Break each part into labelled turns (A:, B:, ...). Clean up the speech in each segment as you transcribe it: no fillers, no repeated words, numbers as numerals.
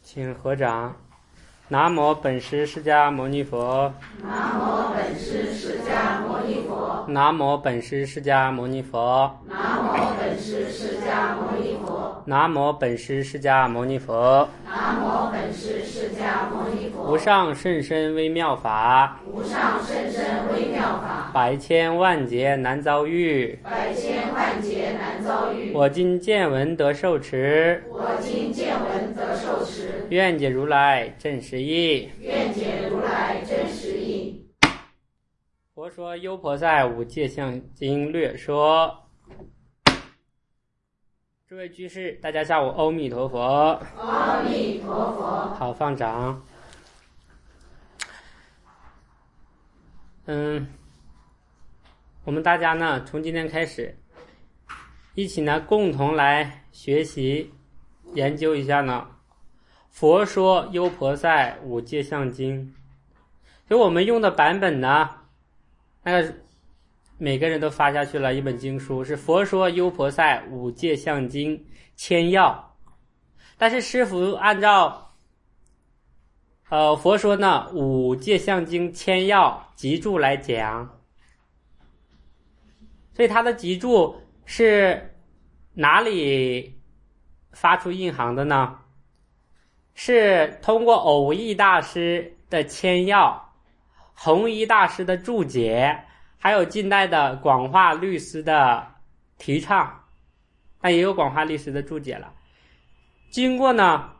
A: 请合掌。南无本师释迦牟尼佛。
B: 南无本师释迦牟尼佛。
A: 南无本师释迦牟尼佛。
B: 南无本师释迦牟尼佛。
A: 南无本师释迦牟尼佛。
B: 南无本师释迦牟尼佛。
A: 无上甚深微妙法。
B: 无上甚深微妙法。
A: 百千万劫难遭遇。
B: 百千万劫难遭遇。
A: 我今见闻得受持。
B: 我今见闻得受持。
A: 愿解如来真实义。
B: 愿解如来真实义。
A: 佛说优婆塞五戒相经略说。诸位居士，大家下午阿弥陀佛。
B: 阿弥陀佛。
A: 好，放掌。我们大家呢，从今天开始，一起呢，共同来学习、研究一下呢，佛说优婆塞五戒相经。所以我们用的版本呢，那个每个人都发下去了一本经书，是佛说优婆塞五戒相经签要。但是师父按照佛说呢五戒相经签要集注来讲，所以他的集注是哪里发出印行的呢？是通过偶益大师的签要、弘一大师的注解，还有近代的广化律师的提倡，那也有广化律师的注解了。经过呢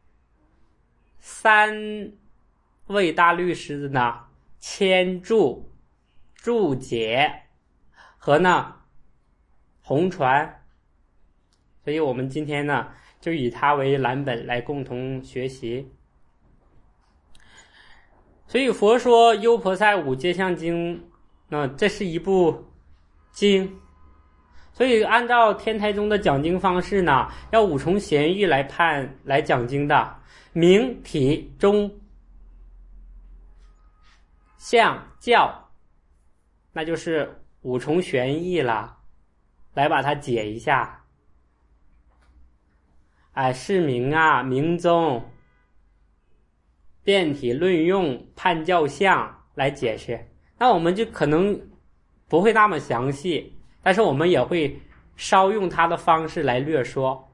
A: 3位大律师的呢签注、注解和呢红传，所以我们今天呢就以它为蓝本来共同学习。所以佛说优婆塞五戒相经，这是一部经，所以按照天台宗的讲经方式呢，要五重贤义来讲经的，明体中相教，那就是五重玄义了，来把它解一下。释名啊、明宗、辩体、论用、判教相来解释。那我们就可能不会那么详细，但是我们也会稍用它的方式来略说。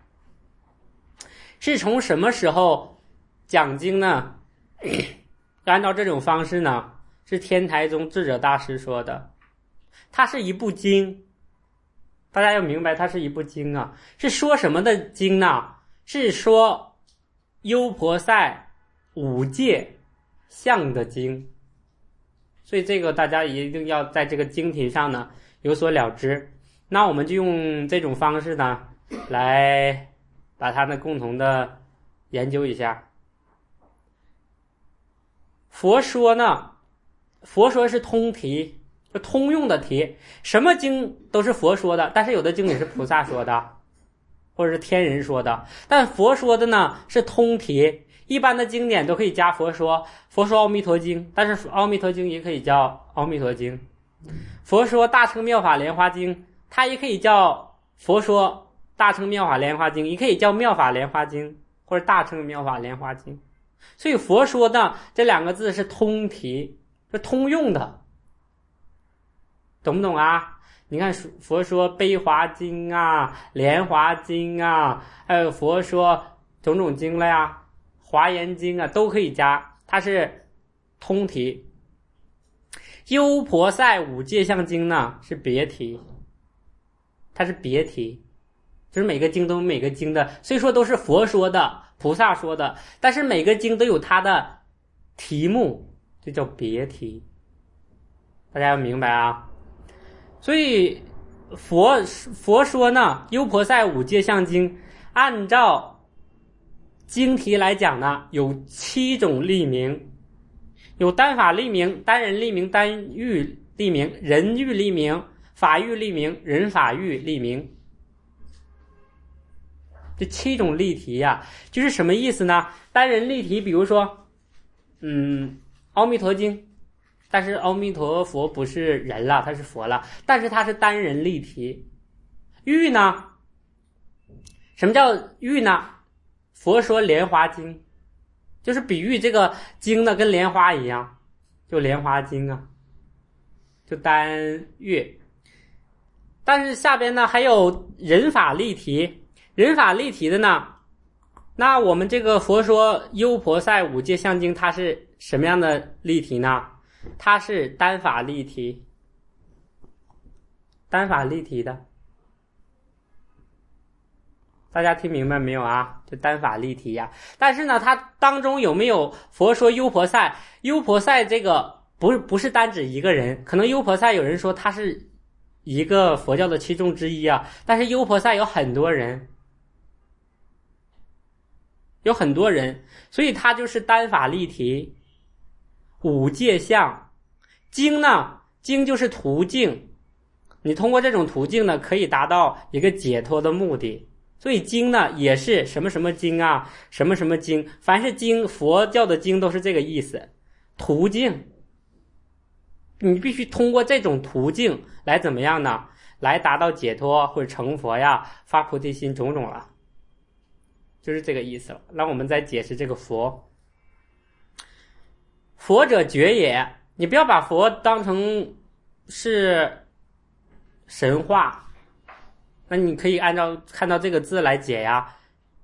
A: 是从什么时候讲经呢？按照这种方式呢，是天台宗智者大师说的。它是一部经，大家要明白它是一部经啊。是说什么的经呢？是说优婆塞五戒相的经。所以这个大家一定要在这个经题上呢有所了知。那我们就用这种方式呢来把它呢共同的研究一下。佛说是通题，就通用的题，什么经都是佛说的，但是有的经也是菩萨说的，或者是天人说的。但佛说的呢是通题，一般的经典都可以加佛说，佛说阿弥陀经，但是阿弥陀经也可以叫阿弥陀经。佛说大乘妙法莲华经，它也可以叫佛说大乘妙法莲华经，也可以叫妙法莲华经，或者大乘妙法莲华经。所以佛说呢这两个字是通题，是通用的，懂不懂啊？你看佛说悲华经啊、莲华经啊，还有佛说种种经了呀、华严经啊，都可以加，它是通题。优婆塞五戒相经呢是别题，它是别题，就是每个经都有每个经的，虽说都是佛说的、菩萨说的，但是每个经都有它的题目，就叫别题，大家要明白啊。所以佛说呢优婆塞五戒相经，按照经题来讲呢有7种立名，有单法立名、单人立名、单欲立名、人欲立名、法欲立名、人法欲立名。这7种例题呀，就是什么意思呢？单人例题，比如说阿弥陀经，但是阿弥陀佛不是人了，他是佛了，但是他是单人例题。欲呢，什么叫欲呢？ 佛说莲花经，就是比喻这个经呢跟莲花一样，就莲花经啊，就单月。但是下边呢还有人法例题，人法例题的呢，那我们这个佛说优婆塞五戒相经，它是什么样的例题呢？它是单法例题，单法例题的，大家听明白没有啊？就单法例题呀。但是呢，它当中有没有佛说优婆塞？优婆塞这个不是单指一个人，可能优婆塞有人说他是一个佛教的其中之一啊，但是优婆塞有很多人，所以它就是单法例题。五戒相经呢，经就是途径，你通过这种途径呢，可以达到一个解脱的目的。所以经呢也是什么什么经啊，什么什么经，凡是经，佛教的经都是这个意思。途径，你必须通过这种途径来怎么样呢？来达到解脱或者成佛呀，发菩提心种种了，就是这个意思了。那我们再解释这个佛。佛者觉也，你不要把佛当成是神话，那你可以按照看到这个字来解呀。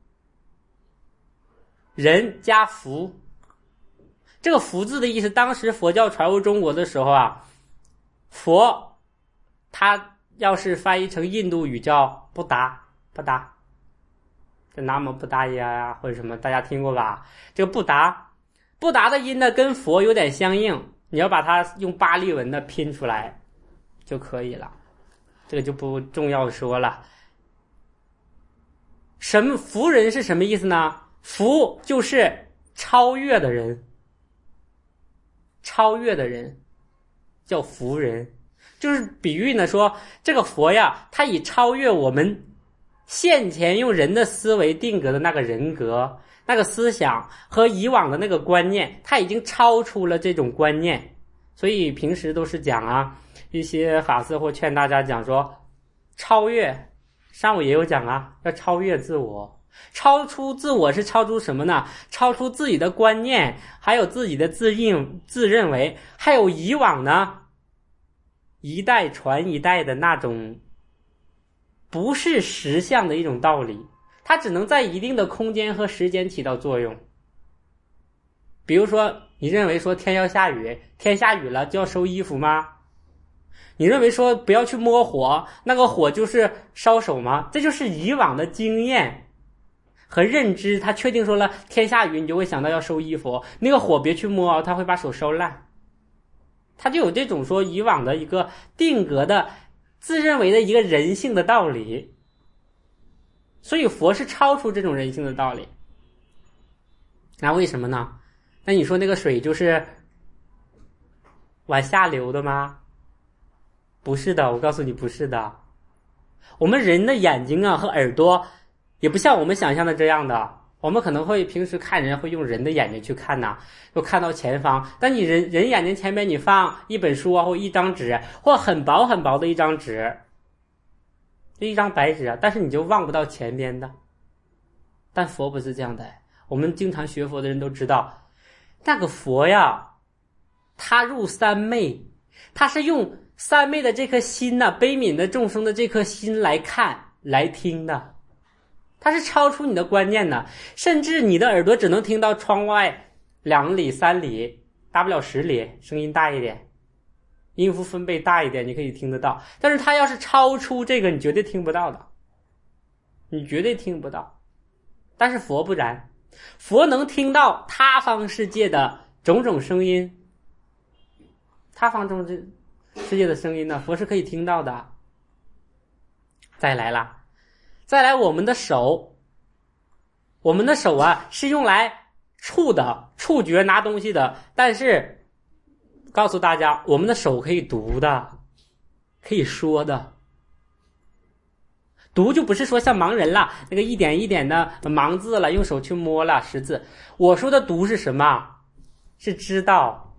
A: 人加福，这个福字的意思，当时佛教传入中国的时候啊，佛他要是翻译成印度语叫布达，这南无布达耶呀或者什么，大家听过吧？这个布达的音呢跟佛有点相应，你要把它用巴利文的拼出来就可以了，这个就不重要说了。福人是什么意思呢？福就是超越的人，叫福人，就是比喻呢说这个佛呀，他已超越我们现前用人的思维定格的那个人格、那个思想和以往的那个观念，他已经超出了这种观念。所以平时都是讲啊，一些法师或劝大家讲说超越，上午也有讲啊，要超越自我。超出自我是超出什么呢？超出自己的观念，还有自己的自认为，还有以往呢一代传一代的那种不是实相的一种道理，它只能在一定的空间和时间起到作用。比如说你认为说天要下雨，天下雨了就要收衣服吗？你认为说不要去摸火，那个火就是烧手吗？这就是以往的经验和认知，他确定说了天下雨你就会想到要收衣服，那个火别去摸，他会把手烧烂。他就有这种说以往的一个定格的自认为的一个人性的道理，所以佛是超出这种人性的道理。那为什么呢？那你说那个水就是往下流的吗？不是的，我告诉你不是的。我们人的眼睛啊和耳朵也不像我们想象的这样的，我们可能会平时看人会用人的眼睛去看呐，又看到前方，但你人眼睛前面你放一本书啊，或一张纸，或很薄很薄的一张纸，一张白纸啊，但是你就望不到前边的。但佛不是这样的，我们经常学佛的人都知道，那个佛呀，他入三昧，他是用三昧的这颗心呐，悲悯的众生的这颗心来看来听的，它是超出你的观念的，甚至你的耳朵只能听到窗外2里3里，大不了10里，声音大一点，音符分贝大一点，你可以听得到。但是它要是超出这个，你绝对听不到的，你绝对听不到。但是佛不然，佛能听到他方世界的种种声音，他方中世界的声音呢，佛是可以听到的。再来我们的手啊是用来触的，触觉拿东西的，但是告诉大家，我们的手可以读的，可以说的。读就不是说像盲人了，那个一点一点的盲字了，用手去摸了识字。我说的读是什么？是知道，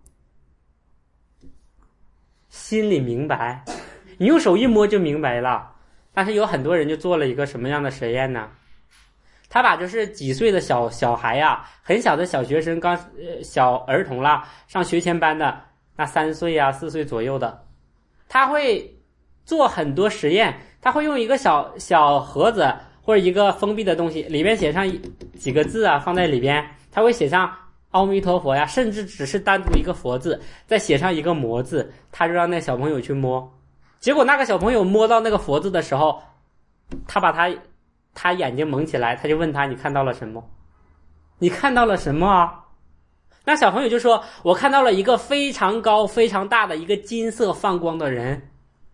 A: 心里明白，你用手一摸就明白了。但是有很多人就做了一个什么样的实验呢？ 他把就是几岁的小孩呀，很小的小学生，小儿童啦，上学前班的，那3岁啊4岁左右的，他会做很多实验，他会用一个小盒子或者一个封闭的东西，里面写上几个字啊，放在里边，他会写上阿弥陀佛呀，甚至只是单独一个佛字，再写上一个魔字，他就让那小朋友去摸。结果那个小朋友摸到那个佛字的时候，他把他眼睛蒙起来，他就问他，你看到了什么？你看到了什么啊？那小朋友就说，我看到了一个非常高非常大的一个金色放光的人。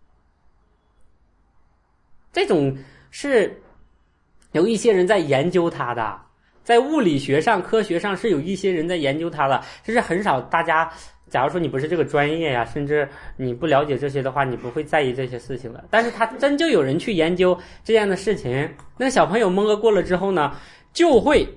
A: 这种是有一些人在研究它的，在物理学上科学上是有一些人在研究它的，就是很少大家，假如说你不是这个专业呀，甚至你不了解这些的话，你不会在意这些事情的。但是他真就有人去研究这样的事情，那小朋友摸过了之后呢，就会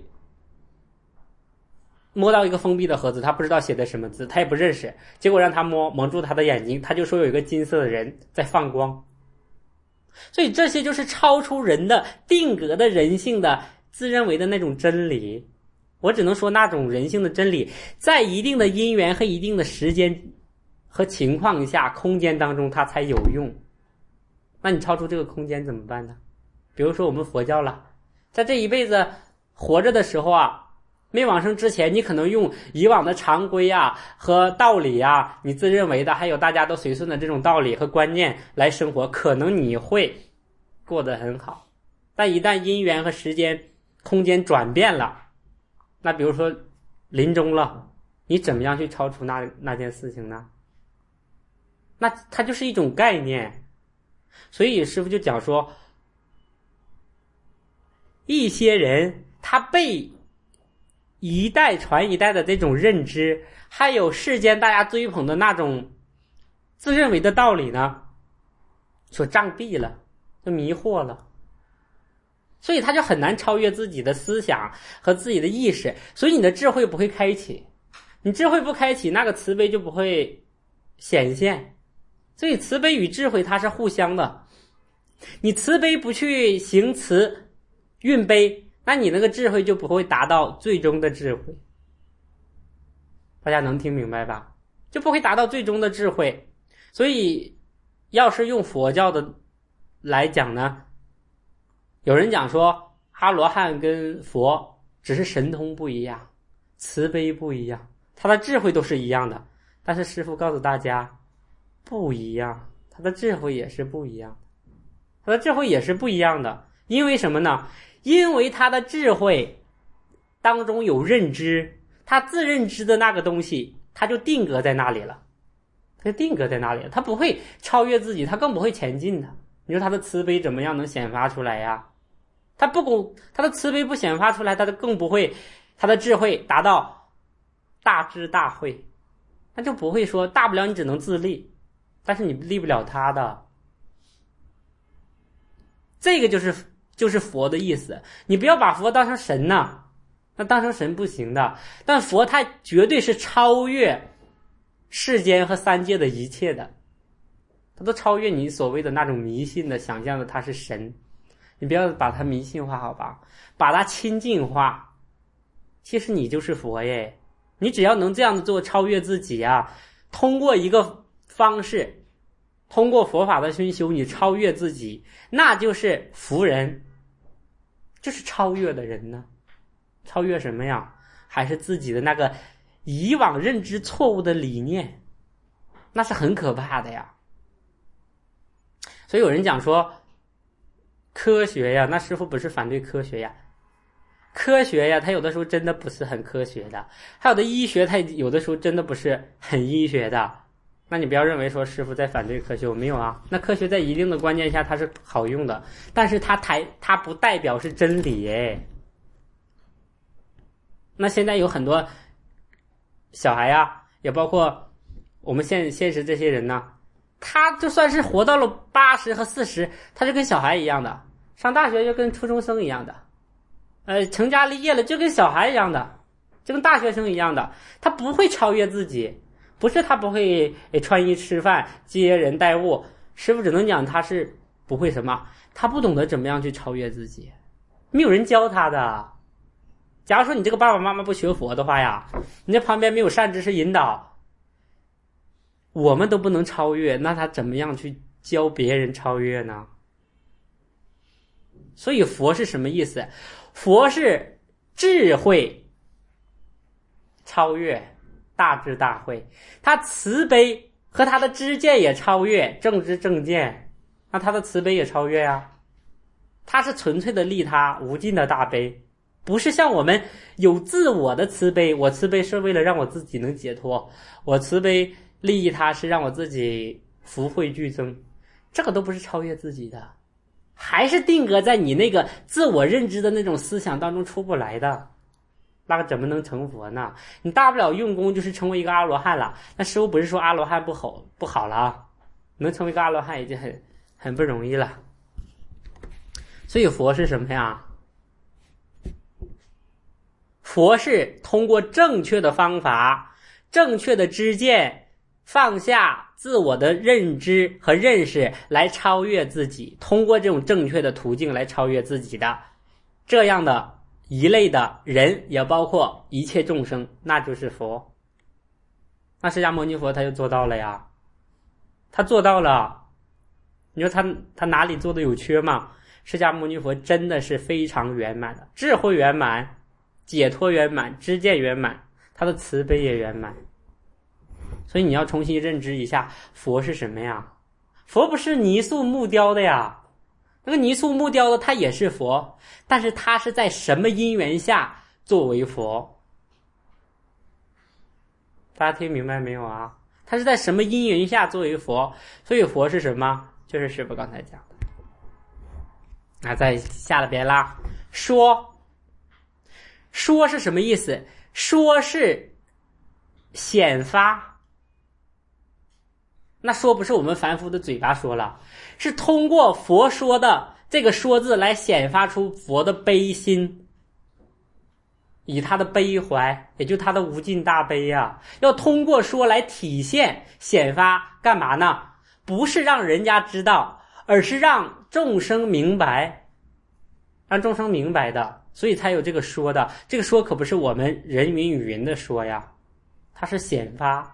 A: 摸到一个封闭的盒子，他不知道写的什么字，他也不认识，结果让他蒙住他的眼睛，他就说有一个金色的人在放光。所以这些就是超出人的定格的人性的自认为的那种真理。我只能说那种人性的真理在一定的因缘和一定的时间和情况下空间当中它才有用。那你超出这个空间怎么办呢？比如说我们佛教了，在这一辈子活着的时候啊，没往生之前，你可能用以往的常规啊和道理啊，你自认为的还有大家都随顺的这种道理和观念来生活，可能你会过得很好。但一旦因缘和时间空间转变了，那比如说临终了，你怎么样去超出那件事情呢？那它就是一种概念。所以师父就讲说，一些人他被一代传一代的这种认知，还有世间大家追捧的那种自认为的道理呢，所障蔽了，就迷惑了，所以他就很难超越自己的思想和自己的意识，所以你的智慧不会开启，你智慧不开启，那个慈悲就不会显现。所以慈悲与智慧它是互相的，你慈悲不去行慈运悲，那你那个智慧就不会达到最终的智慧。大家能听明白吧？就不会达到最终的智慧。所以要是用佛教的来讲呢，有人讲说阿罗汉跟佛只是神通不一样，慈悲不一样，他的智慧都是一样的。但是师父告诉大家不一样，他的智慧也是不一样的，他的智慧也是不一样的。因为什么呢？因为他的智慧当中有认知，他自认知的那个东西他就定格在那里了，他不会超越自己，他更不会前进的。你说他的慈悲怎么样能显发出来呀？他的慈悲不显发出来，他就更不会，他的智慧达到大智大慧，他就不会说大不了你只能自立，但是你立不了他的。这个就是佛的意思。你不要把佛当成神呐，那当成神不行的。但佛他绝对是超越世间和三界的一切的，他都超越你所谓的那种迷信的想象的他是神。你不要把它迷信化，好吧，把它亲近化。其实你就是佛耶，你只要能这样子做，超越自己啊，通过一个方式，通过佛法的熏修，你超越自己，那就是福人，就是超越的人呢。超越什么呀？还是自己的那个以往认知错误的理念，那是很可怕的呀。所以有人讲说科学呀，那师父不是反对科学呀，科学呀它有的时候真的不是很科学的，还有的医学它有的时候真的不是很医学的。那你不要认为说师父在反对科学，我没有啊。那科学在一定的关键下它是好用的，但是它不代表是真理耶。那现在有很多小孩啊，也包括我们现实这些人呢，他就算是活到了80和40，他就跟小孩一样的，上大学就跟初中生一样的，成家立业了就跟小孩一样的，就跟大学生一样的，他不会超越自己。不是他不会穿衣吃饭接人待物，师父只能讲他是不会什么，他不懂得怎么样去超越自己， 没有人教他的。假如说你这个爸爸妈妈不学佛的话呀，你这旁边没有善知识引导，我们都不能超越，那他怎么样去教别人超越呢？所以佛是什么意思？佛是智慧超越，大智大慧，他慈悲和他的知见也超越，正知正见，那他的慈悲也超越啊。他是纯粹的利他，无尽的大悲，不是像我们有自我的慈悲，我慈悲是为了让我自己能解脱，我慈悲利益他是让我自己福慧俱增，这个都不是超越自己的，还是定格在你那个自我认知的那种思想当中出不来的，那个怎么能成佛呢？你大不了用功就是成为一个阿罗汉了，那师父不是说阿罗汉不好了啊，能成为一个阿罗汉已经很不容易了。所以佛是什么呀？佛是通过正确的方法，正确的知见，放下自我的认知和认识来超越自己，通过这种正确的途径来超越自己的这样的一类的人，也包括一切众生，那就是佛。那释迦牟尼佛他就做到了呀，他做到了。你说他哪里做的有缺吗？释迦牟尼佛真的是非常圆满的，智慧圆满，解脱圆满，知见圆满，他的慈悲也圆满。所以你要重新认知一下佛是什么呀？佛不是泥塑木雕的呀，那个泥塑木雕的他也是佛，但是他是在什么因缘下作为佛？大家听明白没有啊？他是在什么因缘下作为佛？所以佛是什么？就是师父刚才讲的。那再下了边啦，说是什么意思？说是显发。那说不是我们凡夫的嘴巴说了，是通过佛说的这个说字来显发出佛的悲心，以他的悲怀，也就他的无尽大悲啊，要通过说来体现显发，干嘛呢？不是让人家知道，而是让众生明白，让众生明白的，所以才有这个说的。这个说可不是我们人云语云的说呀，它是显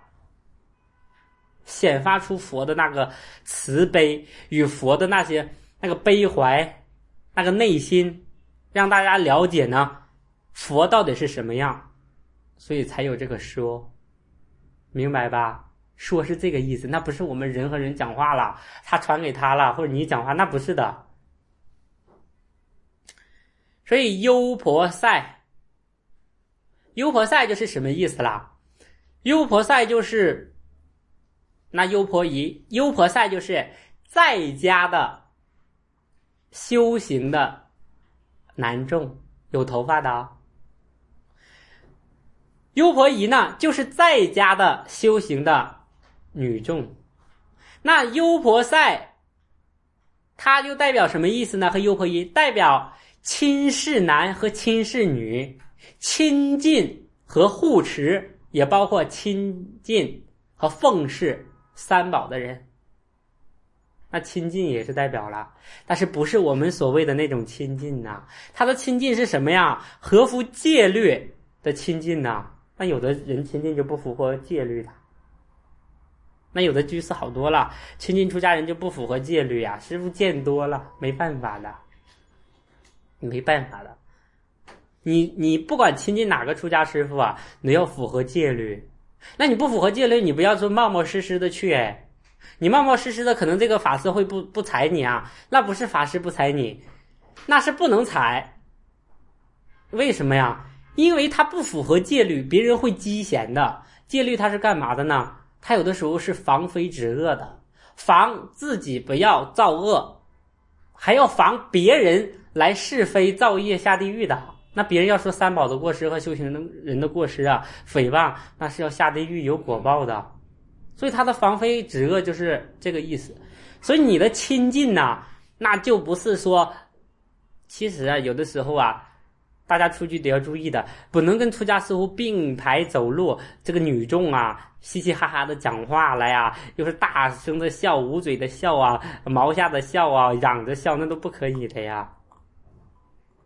A: 发出佛的那个慈悲与佛的那个悲怀，那个内心，让大家了解呢佛到底是什么样，所以才有这个说，明白吧？说是这个意思，那不是我们人和人讲话了，他传给他了，或者你讲话，那不是的。所以优婆塞就是什么意思啦？优婆塞就是那优婆夷，优婆塞就是在家的修行的男众，有头发的啊。优婆夷呢，就是在家的修行的女众。那优婆塞它就代表什么意思呢？和优婆夷代表亲事男和亲事女，亲近和护持，也包括亲近和奉事三宝的人。那亲近也是代表了，但是不是我们所谓的那种亲近呐，他的亲近是什么呀？合乎戒律的亲近呐。那有的人亲近就不符合戒律的，那有的居士好多了，亲近出家人就不符合戒律呀，师父见多了，没办法的。你不管亲近哪个出家师父啊，你要符合戒律。那你不符合戒律，你不要说冒冒失失的去，你冒冒失失的，可能这个法师会不睬你啊，那不是法师不睬你，那是不能睬。为什么呀？因为它不符合戒律，别人会讥嫌的。戒律它是干嘛的呢？它有的时候是防非止恶的，防自己不要造恶，还要防别人来是非造业下地狱的。那别人要说三宝的过失和修行人的过失啊，诽谤，那是要下地狱有果报的。所以它的防非止恶就是这个意思。所以你的亲近呢，那就不是说，其实啊，有的时候啊，大家出去得要注意的，不能跟出家师父并排走路，这个女众啊嘻嘻哈哈的讲话来啊，又是大声的笑，捂嘴的笑啊，毛下的笑啊，嚷着笑，那都不可以的呀。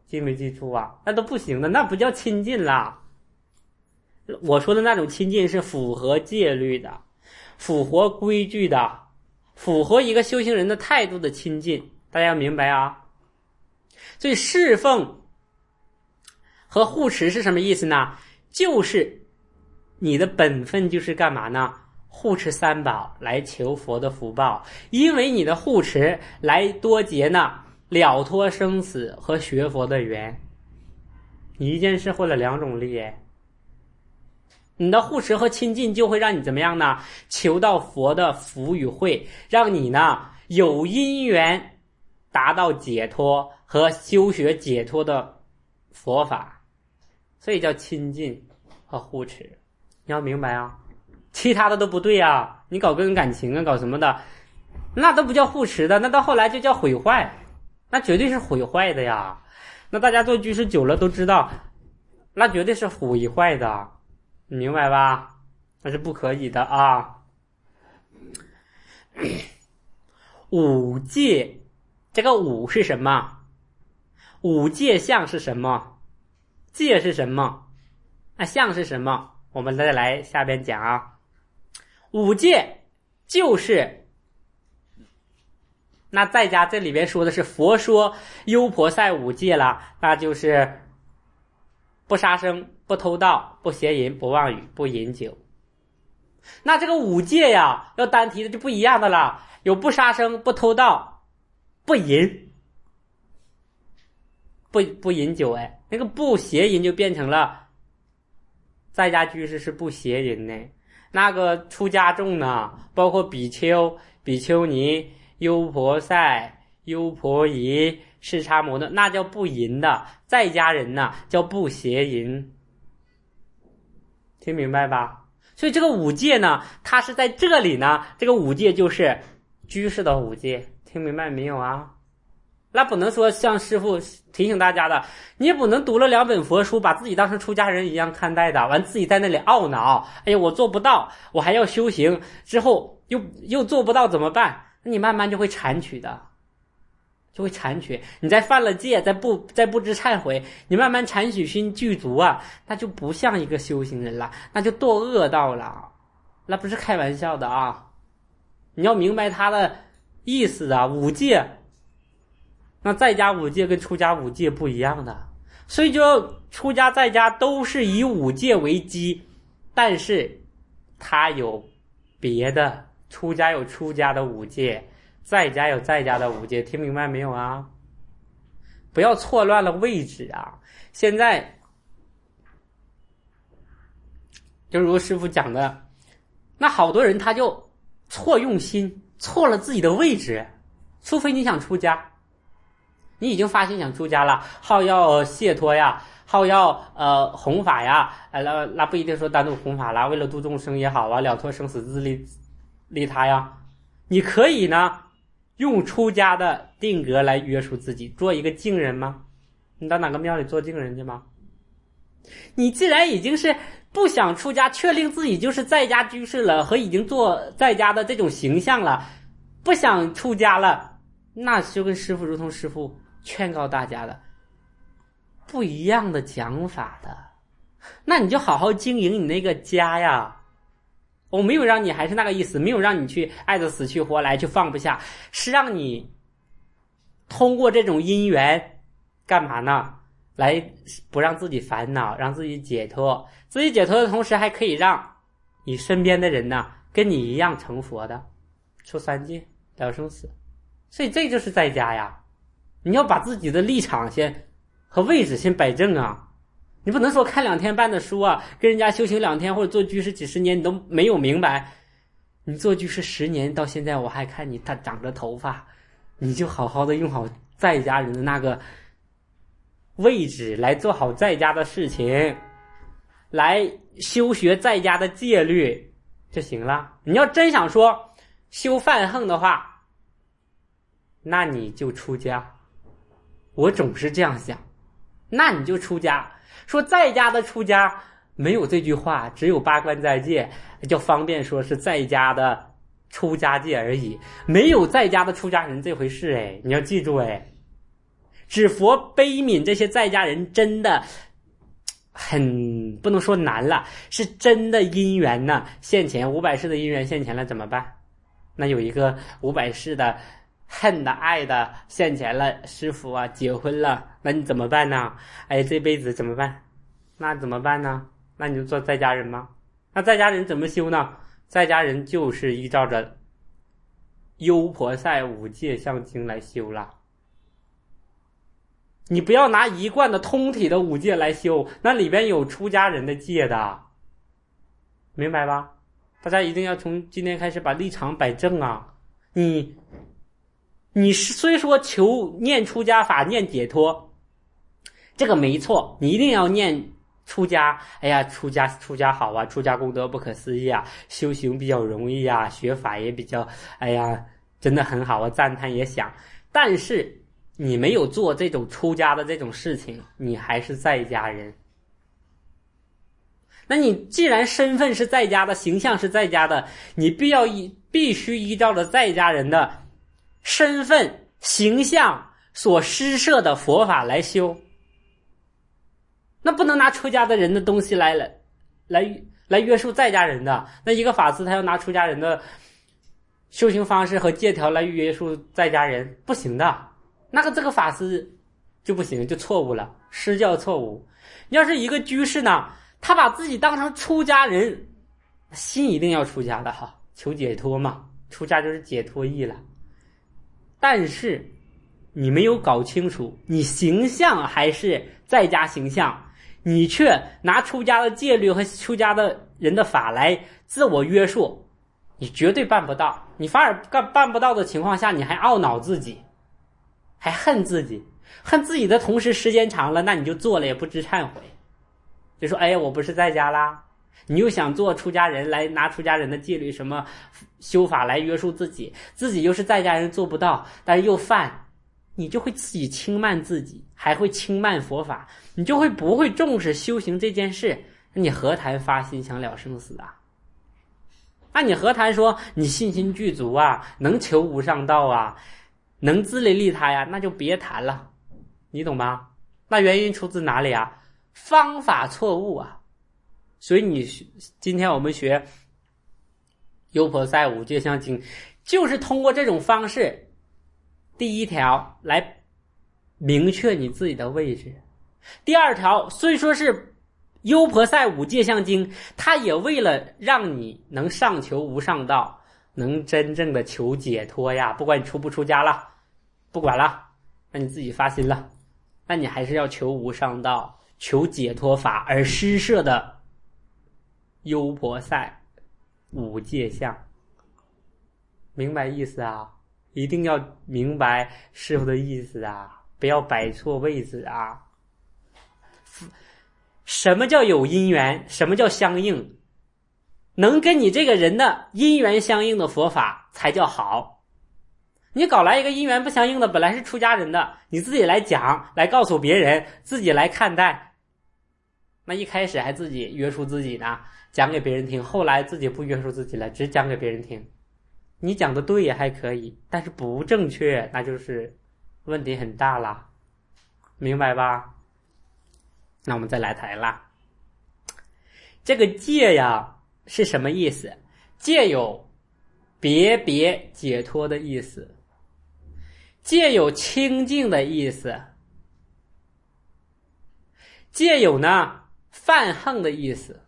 A: 记没记住啊？那都不行的，那不叫亲近啦。我说的那种亲近是符合戒律的，符合规矩的，符合一个修行人的态度的亲近，大家要明白啊。所以侍奉和护持是什么意思呢？就是你的本分就是干嘛呢？护持三宝来求佛的福报，因为你的护持来多结呢了脱生死和学佛的缘。你一件事获了两种利益，你的护持和亲近就会让你怎么样呢？求到佛的福与慧，让你呢有因缘达到解脱和修学解脱的佛法，所以叫亲近和护持。你要明白啊，其他的都不对啊，你搞个人感情啊，搞什么的，那都不叫护持的，那到后来就叫毁坏，那绝对是毁坏的呀。那大家做居士久了都知道，那绝对是毁坏的，你明白吧？那是不可以的啊。五戒，这个五是什么？五戒相是什么？戒是什么？那相是什么？我们再来下边讲啊。五戒就是那在家这里边说的是佛说优婆塞五戒了，那就是不杀生、不偷盗、不邪淫、不妄语、不饮酒。那这个五戒呀，要单提的就不一样的了，有不杀生、不偷盗、不淫、不饮酒。哎，那个不邪淫就变成了在家居士是不邪淫呢。那个出家众呢，包括比丘、比丘尼、优婆塞、优婆夷、释迦牟尼，那叫不淫的。在家人呢叫不邪淫，听明白吧？所以这个五戒呢，它是在这里呢，这个五戒就是居士的五戒，听明白没有啊？那不能说像师父提醒大家的，你也不能读了两本佛书把自己当成出家人一样看待的，完自己在那里懊恼，哎呀我做不到，我还要修行，之后又做不到怎么办？那你慢慢就会残取的，就会残取。你再犯了戒，再不知忏悔，你慢慢残取心具足啊，那就不像一个修行人了，那就堕恶道了，那不是开玩笑的啊！你要明白他的意思啊，五戒。那在家五戒跟出家五戒不一样的，所以就出家在家都是以五戒为基，但是他有别的，出家有出家的五戒，在家有在家的五戒，听明白没有啊？不要错乱了位置啊！现在就如师父讲的，那好多人他就错用心，错了自己的位置，除非你想出家。你已经发心想出家了，好要解脱呀，好要弘法呀，那不一定说单独弘法啦，为了度众生也好啊，了脱生死自利他呀。你可以呢用出家的定格来约束自己，做一个净人吗？你到哪个庙里做净人去吗？你既然已经是不想出家，确定自己就是在家居士了，和已经做在家的这种形象了，不想出家了，那就跟师父如同师父劝告大家的不一样的讲法的，那你就好好经营你那个家呀。我没有让你还是那个意思，没有让你去爱得死去活来，去放不下，是让你通过这种因缘干嘛呢？来不让自己烦恼，让自己解脱，自己解脱的同时还可以让你身边的人呢跟你一样成佛的，出三界了生死。所以这就是在家呀。你要把自己的立场先和位置先摆正啊！你不能说看2天半的书啊，跟人家修行2天或者做居士几十年你都没有明白，你做居士10年到现在我还看你他长着头发，你就好好的用好在家人的那个位置来做好在家的事情，来修学在家的戒律就行了。你要真想说修犯横的话，那你就出家。我总是这样想，那你就出家。说在家的出家没有这句话，只有八关斋戒，就方便说是在家的出家戒而已，没有在家的出家人这回事。哎，你要记住，哎， 指佛悲悯这些在家人真的很不能说难了，是真的姻缘呢现前，500世的姻缘现前了怎么办？那有一个500世的恨的爱的现前了，师父啊结婚了，那你怎么办呢？哎，这辈子怎么办？那怎么办呢？那你就做在家人吗？那在家人怎么修呢？在家人就是依照着优婆塞五戒相经来修了。你不要拿一贯的通体的五戒来修，那里边有出家人的戒的，明白吧？大家一定要从今天开始把立场摆正啊！你虽说求念出家法念解脱，这个没错，你一定要念出家。哎呀，出家好啊，出家功德不可思议啊，修行比较容易啊，学法也比较，哎呀，真的很好啊，赞叹也想。但是你没有做这种出家的这种事情，你还是在家人。那你既然身份是在家的，形象是在家的，你必须依照着在家人的身份形象所施设的佛法来修。那不能拿出家的人的东西来约束在家人的。那一个法师他要拿出家人的修行方式和戒条来约束在家人，不行的。那这个法师就不行，就错误了，施教错误。要是一个居士呢，他把自己当成出家人，心一定要出家的哈，求解脱嘛，出家就是解脱意了。但是你没有搞清楚，你形象还是在家形象，你却拿出家的戒律和出家的人的法来自我约束，你绝对办不到。你反而办不到的情况下，你还懊恼自己，还恨自己。恨自己的同时，时间长了，那你就做了也不知忏悔，就说哎呀，我不是在家啦。你又想做出家人，来拿出家人的戒律什么修法来约束自己，自己又是在家人做不到，但是又犯，你就会自己轻慢自己，还会轻慢佛法，你就会不会重视修行这件事，那你何谈发心想了生死啊？那你何谈说你信心具足啊，能求无上道啊，能自利利他呀？那就别谈了，你懂吗？那原因出自哪里啊？方法错误啊！所以今天我们学优婆塞五戒相经，就是通过这种方式，第一条来明确你自己的位置。第二条虽说是优婆塞五戒相经，它也为了让你能上求无上道，能真正的求解脱呀。不管你出不出家了，不管了，那你自己发心了，那你还是要求无上道，求解脱法而施设的优婆塞五戒相。明白意思啊？一定要明白师父的意思啊，不要摆错位置啊。什么叫有因缘？什么叫相应？能跟你这个人的因缘相应的佛法才叫好。你搞来一个因缘不相应的，本来是出家人的，你自己来讲，来告诉别人，自己来看待，那一开始还自己约束自己呢，讲给别人听，后来自己不约束自己了，只讲给别人听。你讲的对也还可以，但是不正确，那就是问题很大了，明白吧？那我们再来谈了，这个戒呀是什么意思？戒有别解脱的意思，戒有清净的意思，戒有呢犯横的意思。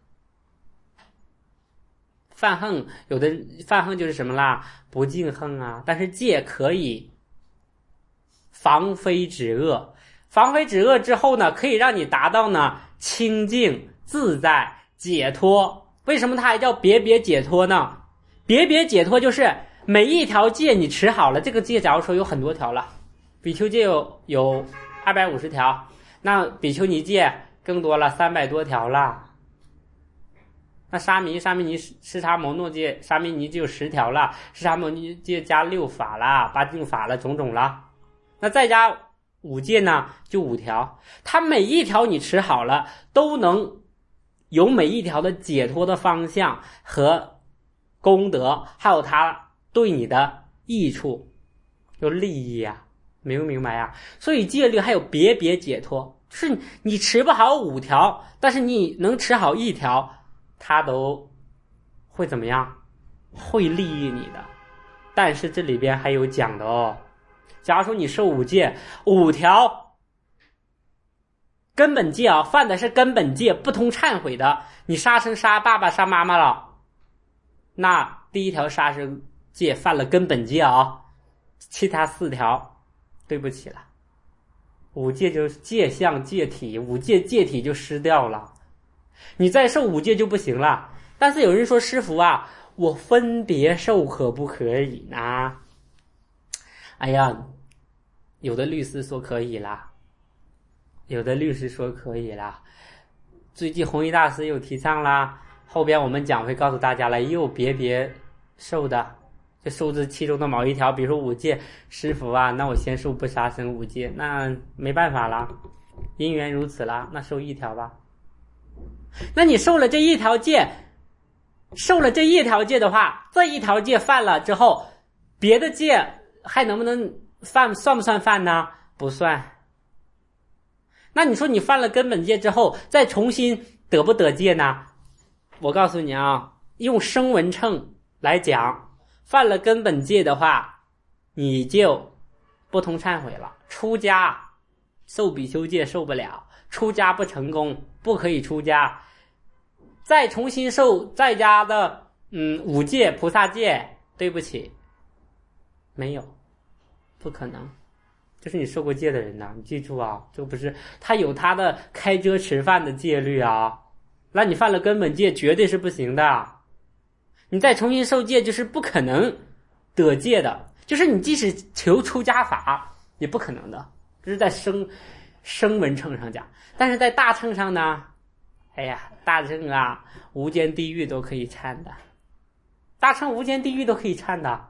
A: 犯横，有的犯横就是什么啦？不净横啊。但是戒可以防非止恶，防非止恶之后呢，可以让你达到呢清净自在解脱。为什么它还叫别解脱呢？别解脱就是每一条戒你持好了，这个戒假如说有很多条了，比丘戒有250条，那比丘尼戒更多了，300多条了。那沙弥尼释迦牟尼戒，沙弥尼就有10条了，释迦牟尼戒加6法了，8净法了，种种了。那再加5戒呢，就5条。它每一条你持好了，都能有每一条的解脱的方向和功德，还有它对你的益处，有利益啊。 明不明白呀？所以戒律还有别解脱，就是你持不好5条，但是你能持好1条，它都会怎么样？会利益你的。但是这里边还有讲的哦。假如说你受5戒，5条根本戒啊，犯的是根本戒，不通忏悔的，你杀生杀爸爸杀妈妈了，那第1条杀生戒犯了根本戒啊，其他4条对不起了，5戒就是戒相戒体，5戒戒体就失掉了，你再受5戒就不行了。但是有人说师父啊，我分别受可不可以呢？哎呀，有的律师说可以啦，有的律师说可以啦。最近弘一大师又提倡啦，后边我们讲会告诉大家了，也有别受的，就受这其中的某一条，比如说5戒，师父啊，那我先受不杀生5戒，那没办法啦，因缘如此啦，那受1条吧。那你受了这1条戒，的话，这1条戒犯了之后，别的戒还能不能犯？算不算犯呢？不算。那你说你犯了根本戒之后，再重新得不得戒呢？我告诉你啊，用声闻称来讲，犯了根本戒的话，你就不通忏悔了。出家受比丘戒受不了，出家不成功，不可以出家。再重新受在家的5戒菩萨戒，对不起，没有，不可能。这是你受过戒的人呐，你记住啊，这不是他有他的开遮持犯的戒律啊，那你犯了根本戒绝对是不行的。你再重新受戒就是不可能得戒的，就是你即使求出家法也不可能的，这是在声闻称上讲。但是在大乘上呢，哎呀，大乘啊，无间地狱都可以忏的，大乘无间地狱都可以忏的。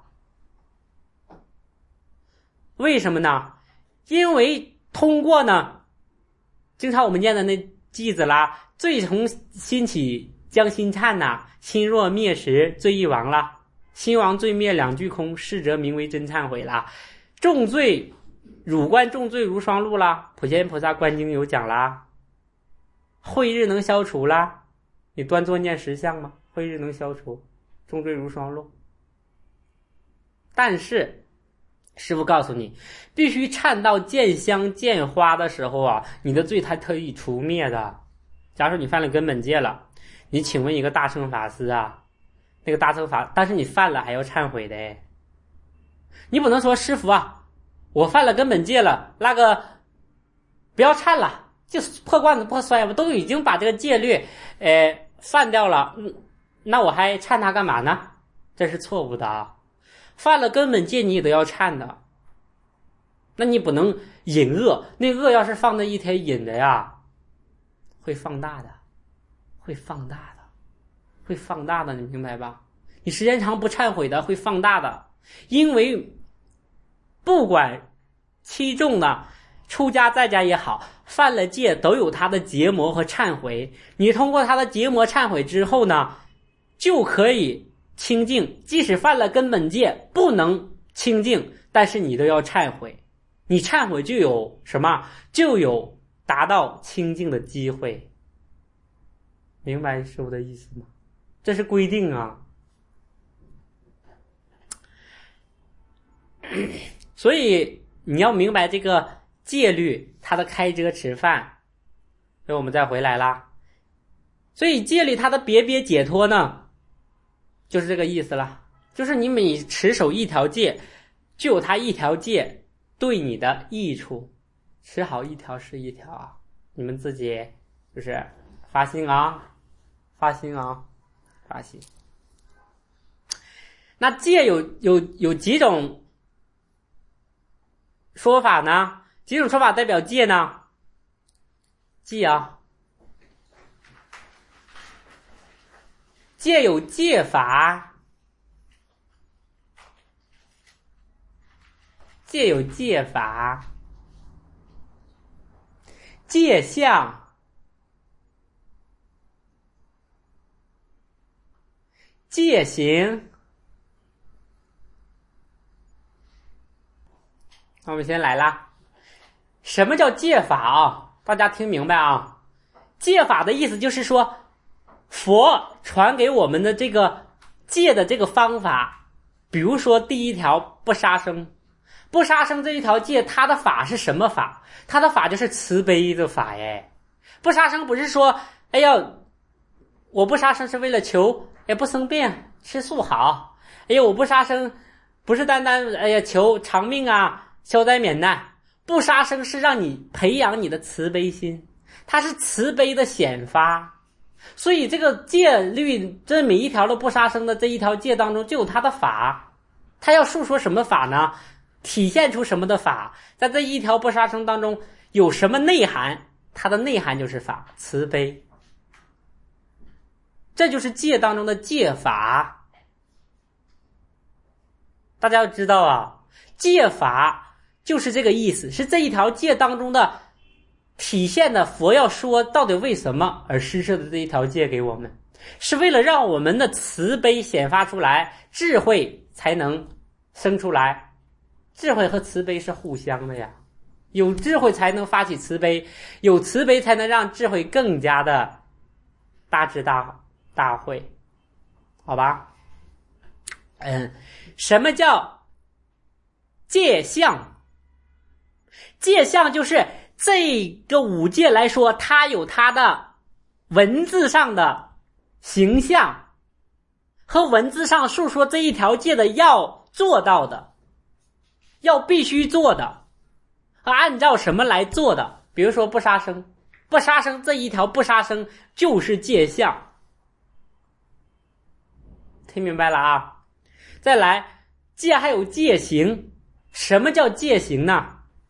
A: 为什么呢？因为通过呢，经常我们念的那句子啦，罪从心起将心忏呐，心若灭时罪亦亡啦，心亡罪灭两句空，是则名为真忏悔啦。重罪汝观重罪如霜露啦，普贤菩萨观经有讲啦。慧日能消除啦，你端坐念10相吗？慧日能消除，重罪如霜露。但是师父告诉你，必须忏到见香见花的时候啊，你的罪才可以除灭的。假如说你犯了根本戒了，你请问一个大乘法师啊，那个大乘法，但是你犯了还要忏悔的，你不能说师父啊，我犯了根本戒了，那个不要忏了，就破罐子破摔，我都已经把这个戒律犯掉了，那我还忏他干嘛呢？这是错误的啊。犯了根本戒你也都要忏的，那你不能引恶，那恶要是放在一天引的呀，会放大的，会放大的，会放大的，你明白吧？你时间长不忏悔的会放大的，因为不管期众呢，出家在家也好，犯了戒都有他的结魔和忏悔，你通过他的结魔忏悔之后呢，就可以清净，即使犯了根本戒不能清净，但是你都要忏悔，你忏悔就有什么？就有达到清净的机会。明白师父的意思吗？这是规定啊。所以你要明白这个戒律它的开遮持犯。所以我们再回来啦。所以戒律它的别解脱呢，就是这个意思了，就是你每持守一条戒，就有它一条戒对你的益处，持好一条是一条啊，你们自己就是发心啊，发心啊，发心。那戒有几种说法呢？几种说法代表戒呢？戒啊，戒有戒法，戒有戒法，戒相，戒行， 那我们先来啦。什么叫戒法啊？大家听明白啊？戒法的意思就是说，佛传给我们的这个戒的这个方法，比如说第一条不杀生，不杀生这一条戒，它的法是什么法？它的法就是慈悲的法耶。不杀生不是说，哎呀，我不杀生是为了求不生病吃素好，哎呀，我不杀生不是单单求长命啊消灾免难，不杀生是让你培养你的慈悲心，它是慈悲的显发。所以这个戒律，这每一条都不杀生的这一条戒当中就有它的法，它要述说什么法呢？体现出什么的法？在这一条不杀生当中有什么内涵？它的内涵就是法，慈悲。这就是戒当中的戒法。大家要知道啊，戒法就是这个意思，是这一条戒当中的体现的。佛要说到底为什么而施设的这一条戒给我们，是为了让我们的慈悲显发出来，智慧才能生出来。智慧和慈悲是互相的呀，有智慧才能发起慈悲，有慈悲才能让智慧更加的大智大慧，好吧？什么叫戒相？戒相就是这个五戒来说，它有它的文字上的形象，和文字上述说这一条戒的要做到的，要必须做的，按照什么来做的。比如说不杀生，不杀生这一条不杀生就是戒相。听明白了啊？再来，戒还有戒行。什么叫戒行呢？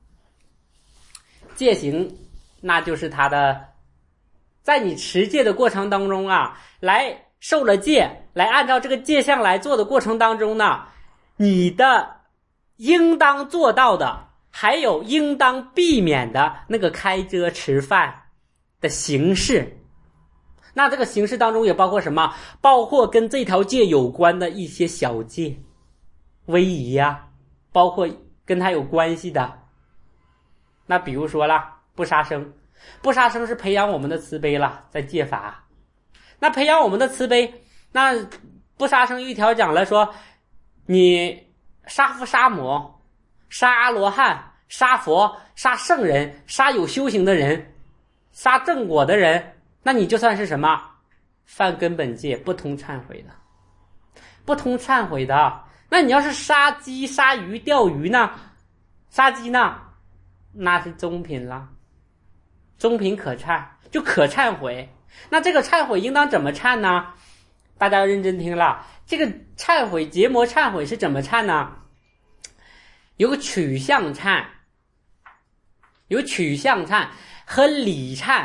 A: 戒行那就是它的，在你持戒的过程当中啊，来受了戒，来按照这个戒相来做的过程当中呢，你的应当做到的，还有应当避免的那个开遮持犯的形式。那这个形式当中也包括什么？包括跟这条戒有关的一些小戒、威仪啊，包括跟它有关系的。那比如说啦，不杀生，不杀生是培养我们的慈悲了，在戒法。那培养我们的慈悲，那不杀生一条讲了说，你杀父杀母，杀阿罗汉，杀佛，杀圣人，杀有修行的人，杀正果的人，那你就算是什么？犯根本戒，不通忏悔的。不通忏悔的。那你要是杀鸡、杀鱼、钓鱼呢？杀鸡呢？那是中品了。中品可忏，就可忏悔。那这个忏悔应当怎么忏呢？大家要认真听了。这个忏悔，结魔忏悔是怎么忏呢？有个取向忏，有取向忏和理忏，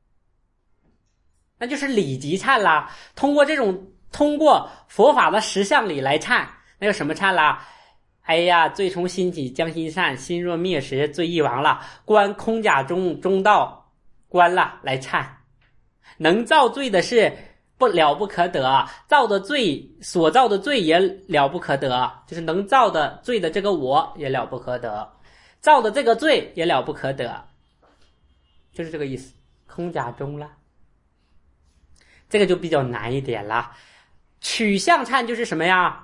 A: 那就是理即忏啦。通过佛法的实相理来忏，那有什么忏啦？哎呀，罪从心起，将心善，心若灭时，罪亦亡了。观空假中道观了，来忏。能造罪的是不可得，造的罪所造的罪也了不可得，就是能造的罪的这个我也了不可得，造的这个罪也了不可得，就是这个意思。空假中了，这个就比较难一点了。取向忏就是什么呀？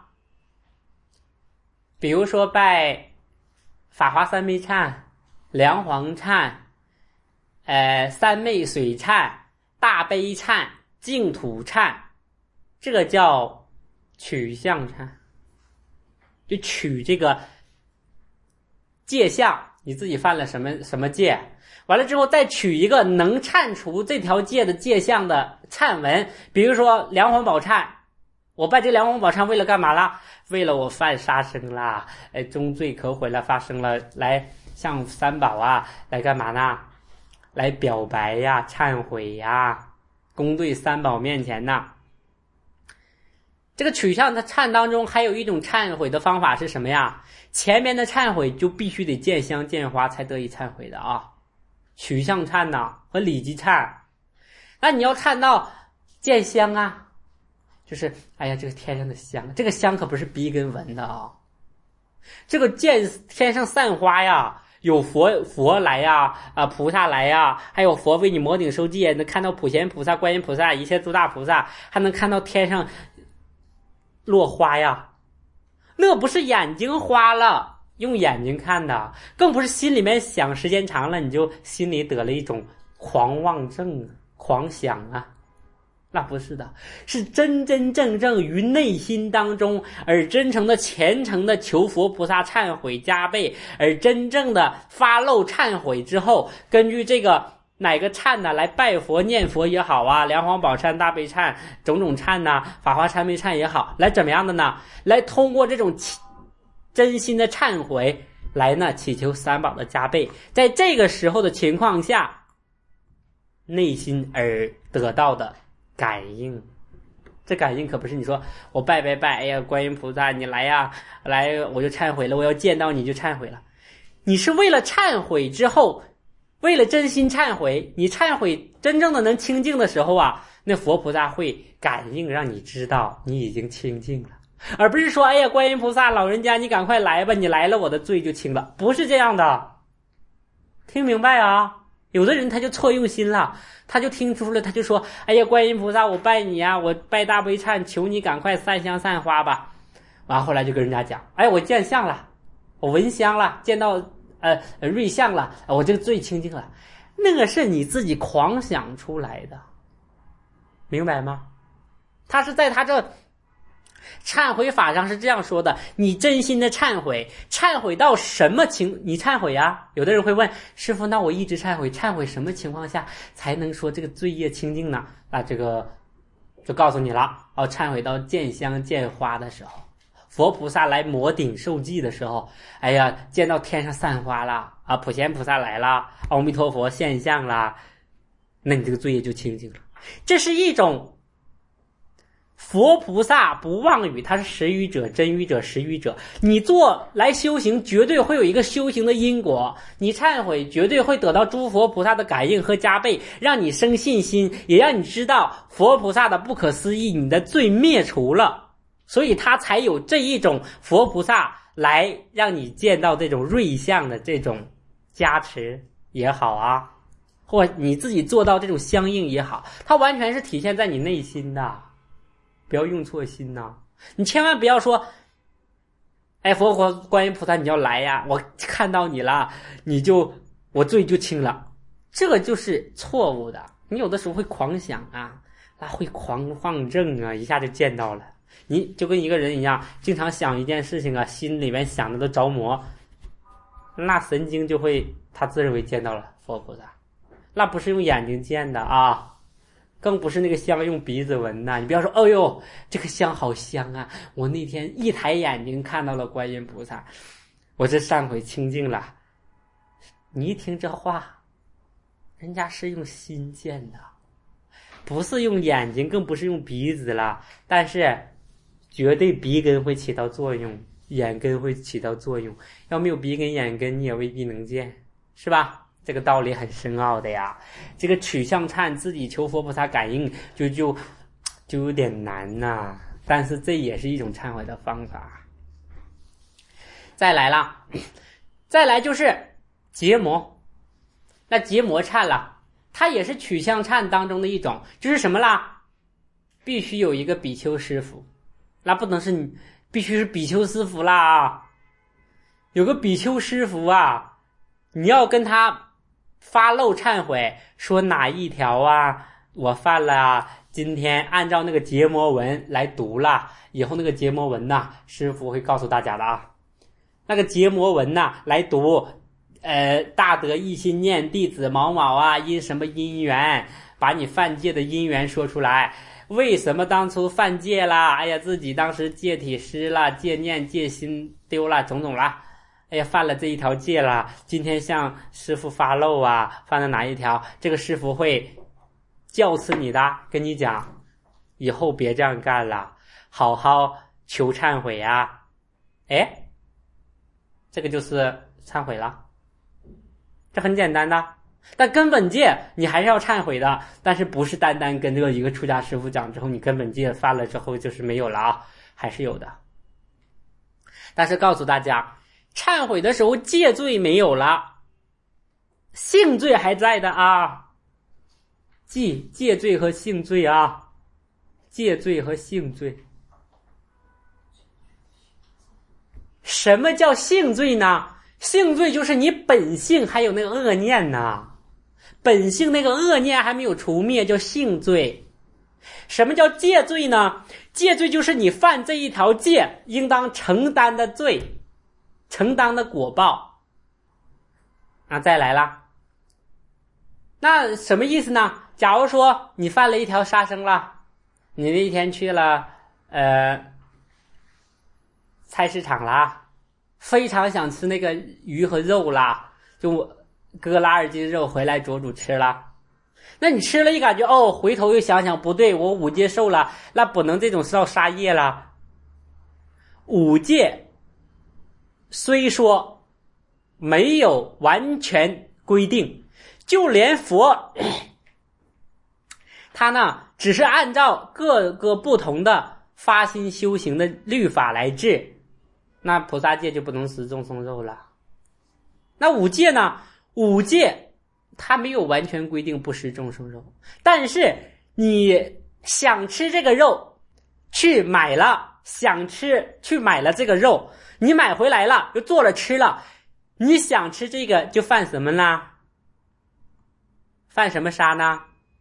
A: 比如说拜法华三昧忏、梁皇忏、三昧水忏、大悲忏、净土忏，这个叫取向忏，就取这个戒相，你自己犯了什么戒，完了之后再取一个能忏除这条戒的戒相的忏文。比如说梁皇宝忏，我拜这梁皇宝忏为了干嘛啦？为了我犯杀生啦，终罪可悔了，发生了，来向三宝啊来干嘛呢？来表白呀，忏悔呀，恭对三宝面前呐。这个取向的忏当中还有一种忏悔的方法是什么呀？前面的忏悔就必须得见香见花才得以忏悔的啊。取向忏呐和理即忏，那你要忏到见香啊，就是哎呀，这个天上的香，这个香可不是鼻根闻的啊， 这个见天上散花呀，有佛来呀，菩萨来呀，还有佛为你摩顶受戒，能看到普贤菩萨、观音菩萨、一切诸大菩萨，还能看到天上落花呀。那不是眼睛花了，用眼睛看的，更不是心里面想，时间长了你就心里得了一种狂妄症、狂想啊。那不是的，是真真正正于内心当中，而真诚的虔诚的求佛菩萨忏悔加倍，而真正的发露忏悔之后，根据这个哪个忏呢来拜佛念佛也好啊，梁皇宝忏、大悲忏、种种忏呐、法华忏、悲忏也好，来怎么样的呢？来通过这种真心的忏悔来呢祈求三宝的加倍，在这个时候的情况下，内心而得到的感应，这感应可不是你说我拜，哎呀，观音菩萨你来呀，来我就忏悔了，我要见到你就忏悔了。你是为了忏悔之后，为了真心忏悔，你忏悔真正的能清净的时候啊，那佛菩萨会感应让你知道你已经清净了，而不是说哎呀观音菩萨老人家你赶快来吧，你来了我的罪就清了，不是这样的。听明白啊？有的人他就错用心了，他就听出了，他就说哎呀观音菩萨我拜你啊，我拜大悲忏，求你赶快散香散花吧。完后来就跟人家讲，哎我见相了，我闻香了，见到瑞相了，我这个罪清净了。那个是你自己狂想出来的，明白吗？他是在他这忏悔法上是这样说的，你真心的忏悔，忏悔到什么你忏悔啊？有的人会问师父，那我一直忏悔，忏悔什么情况下才能说这个罪业清净呢？这个就告诉你了，忏悔到见香见花的时候，佛菩萨来摩顶受记的时候，哎呀见到天上散花了啊，普贤菩萨来了，阿弥陀佛现象了，那你这个罪业就清净了。这是一种佛菩萨不妄语，他是实语者、真语者、实语者。你做来修行，绝对会有一个修行的因果。你忏悔，绝对会得到诸佛菩萨的感应和加倍，让你生信心，也让你知道佛菩萨的不可思议，你的罪灭除了。所以他才有这一种佛菩萨来让你见到这种瑞相的这种加持也好啊，或你自己做到这种相应也好，它完全是体现在你内心的。不要用错心呐！你千万不要说，哎，佛观音菩萨你要来呀，我看到你了，我罪就轻了，这个就是错误的。你有的时候会狂想啊，会狂妄症啊，一下就见到了。你就跟一个人一样，经常想一件事情啊，心里面想的都着魔，那神经就会他自认为见到了佛菩萨，那不是用眼睛见的啊。更不是那个香用鼻子闻呐！你不要说，哎呦，这个香好香啊！我那天一抬眼睛看到了观音菩萨，我这忏悔清净了。你一听这话，人家是用心见的，不是用眼睛，更不是用鼻子了。但是，绝对鼻根会起到作用，眼根会起到作用。要没有鼻根眼根，你也未必能见，是吧？这个道理很深奥的呀，这个取向忏自己求佛菩萨感应就有点难呐，但是这也是一种忏悔的方法。再来就是结魔，那结魔忏了，它也是取向忏当中的一种，就是什么啦？必须有一个比丘师傅，那不能是你，必须是比丘师傅啦，有个比丘师傅啊，你要跟他发露忏悔，说哪一条啊我犯了啊，今天按照那个结魔文来读了，以后那个结魔文呐，师父会告诉大家的啊。那个结魔文呐来读，大德一心念弟子某某啊，因什么因缘把你犯戒的因缘说出来，为什么当初犯戒啦？哎呀，自己当时戒体失了，戒念戒心丢了，种种啦。哎呀，犯了这一条戒了，今天向师父发漏啊，犯了哪一条？这个师父会教示你的，跟你讲，以后别这样干了，好好求忏悔啊。哎，这个就是忏悔了，这很简单的。但根本戒你还是要忏悔的，但是不是单单跟这个一个出家师父讲之后，你根本戒犯了之后就是没有了啊，还是有的。 但是告诉大家，忏悔的时候戒罪没有了，性罪还在的啊。戒罪和性罪啊，戒罪和性罪。什么叫性罪呢？性罪就是你本性还有那个恶念呢，本性那个恶念还没有除灭，叫性罪。什么叫戒罪呢？戒罪就是你犯这一条戒应当承担的罪，承担的果报。再来了，那什么意思呢？假如说你犯了一条杀生了，你那一天去了菜市场啦，非常想吃那个鱼和肉啦，就割了2斤肉回来煮吃了。那你吃了一感觉回头又想想不对，我5戒受了，那不能这种叫杀业了。5戒虽说没有完全规定，就连佛他呢只是按照各个不同的发心修行的律法来治，那菩萨戒就不能食众生肉了。那5戒呢？5戒它没有完全规定不食众生肉，但是你想吃这个肉，去买了，想吃去买了这个肉，你买回来了又做了吃了，你想吃这个就犯什么呢？犯什么杀呢？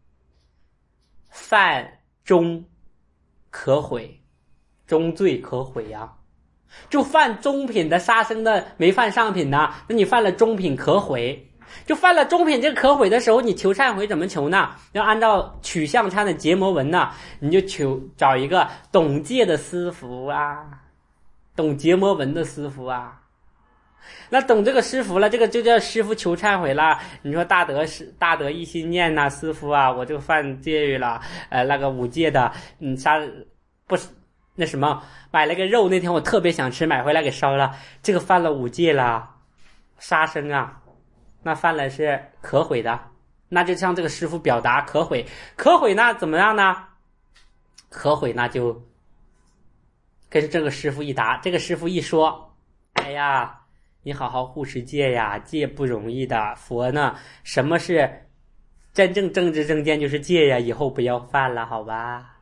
A: 犯中可毁，中罪可毁呀。就犯中品的杀生的没犯上品呢，那你犯了中品可毁。就犯了中品这个可毁的时候，你求忏悔怎么求呢？要按照取向忏的结魔文呢，你就找一个懂戒的师傅啊，懂结魔文的师傅啊。那懂这个师傅了，这个就叫师傅求忏悔了。你说大德一心念呐，师傅啊，我就犯戒律了，那个5戒的，不是那什么，买了个肉，那天我特别想吃，买回来给烧了，这个犯了5戒了，杀生啊，那犯了是可毁的。那就向这个师傅表达可毁，可毁呢怎么样呢？可毁那就跟这个师傅一答，这个师傅一说，哎呀，你好好护持戒呀，戒不容易的。佛呢，什么是真正正知正见就是戒呀，以后不要犯了，好吧？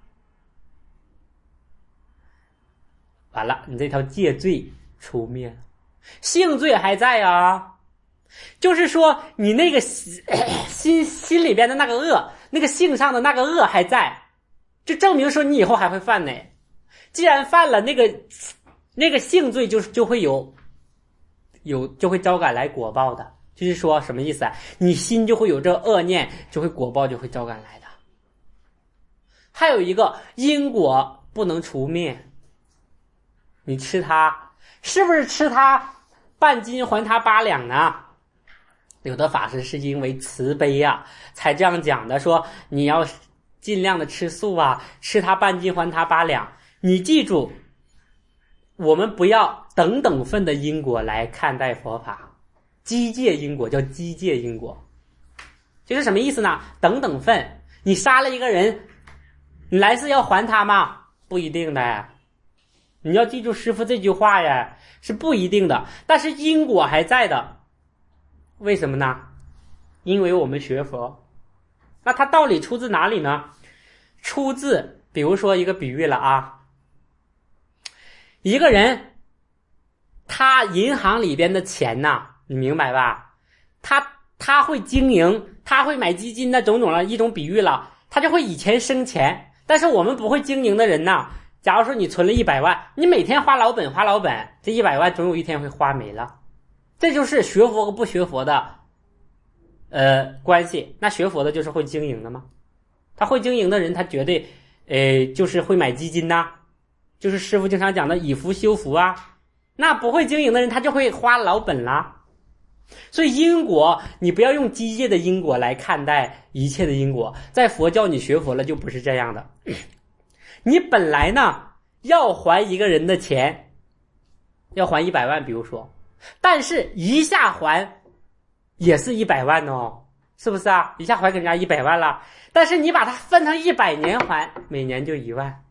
A: 完了，你这条戒罪除灭了，性罪还在啊。就是说你那个心里边的那个恶，那个性上的那个恶还在，就证明说你以后还会犯呢。既然犯了那个性罪，就会就会招赶来果报的。就是说什么意思啊？你心就会有这恶念，就会果报就会招赶来的。还有一个因果不能除灭，你吃它是不是吃它半斤还它8两呢？有的法师是因为慈悲啊才这样讲的，说你要尽量的吃素啊，吃它半斤还它8两。你记住，我们不要等等份的因果来看待佛法，机械因果叫机械因果，就是什么意思呢？等等份，你杀了一个人，你来世要还他吗？不一定的呀。你要记住师父这句话呀，是不一定的，但是因果还在的。为什么呢？因为我们学佛，那它道理出自哪里呢？出自比如说一个比喻了啊，一个人他银行里边的钱呐，你明白吧？他会经营，他会买基金的种种了，一种比喻了，他就会以钱生钱。但是我们不会经营的人呐，假如说你存了100万，你每天花老本，这100万总有一天会花没了。这就是学佛和不学佛的关系。那学佛的就是会经营的吗？他会经营的人，他绝对就是会买基金呐，就是师父经常讲的以福修福啊。那不会经营的人，他就会花老本啦。所以因果你不要用机械的因果来看待一切的因果，在佛教你学佛了就不是这样的。你本来呢要还一个人的钱，要还100万比如说，但是一下还也是100万哦，是不是啊？一下还给人家100万了，但是你把它分成100年还，每年就1万，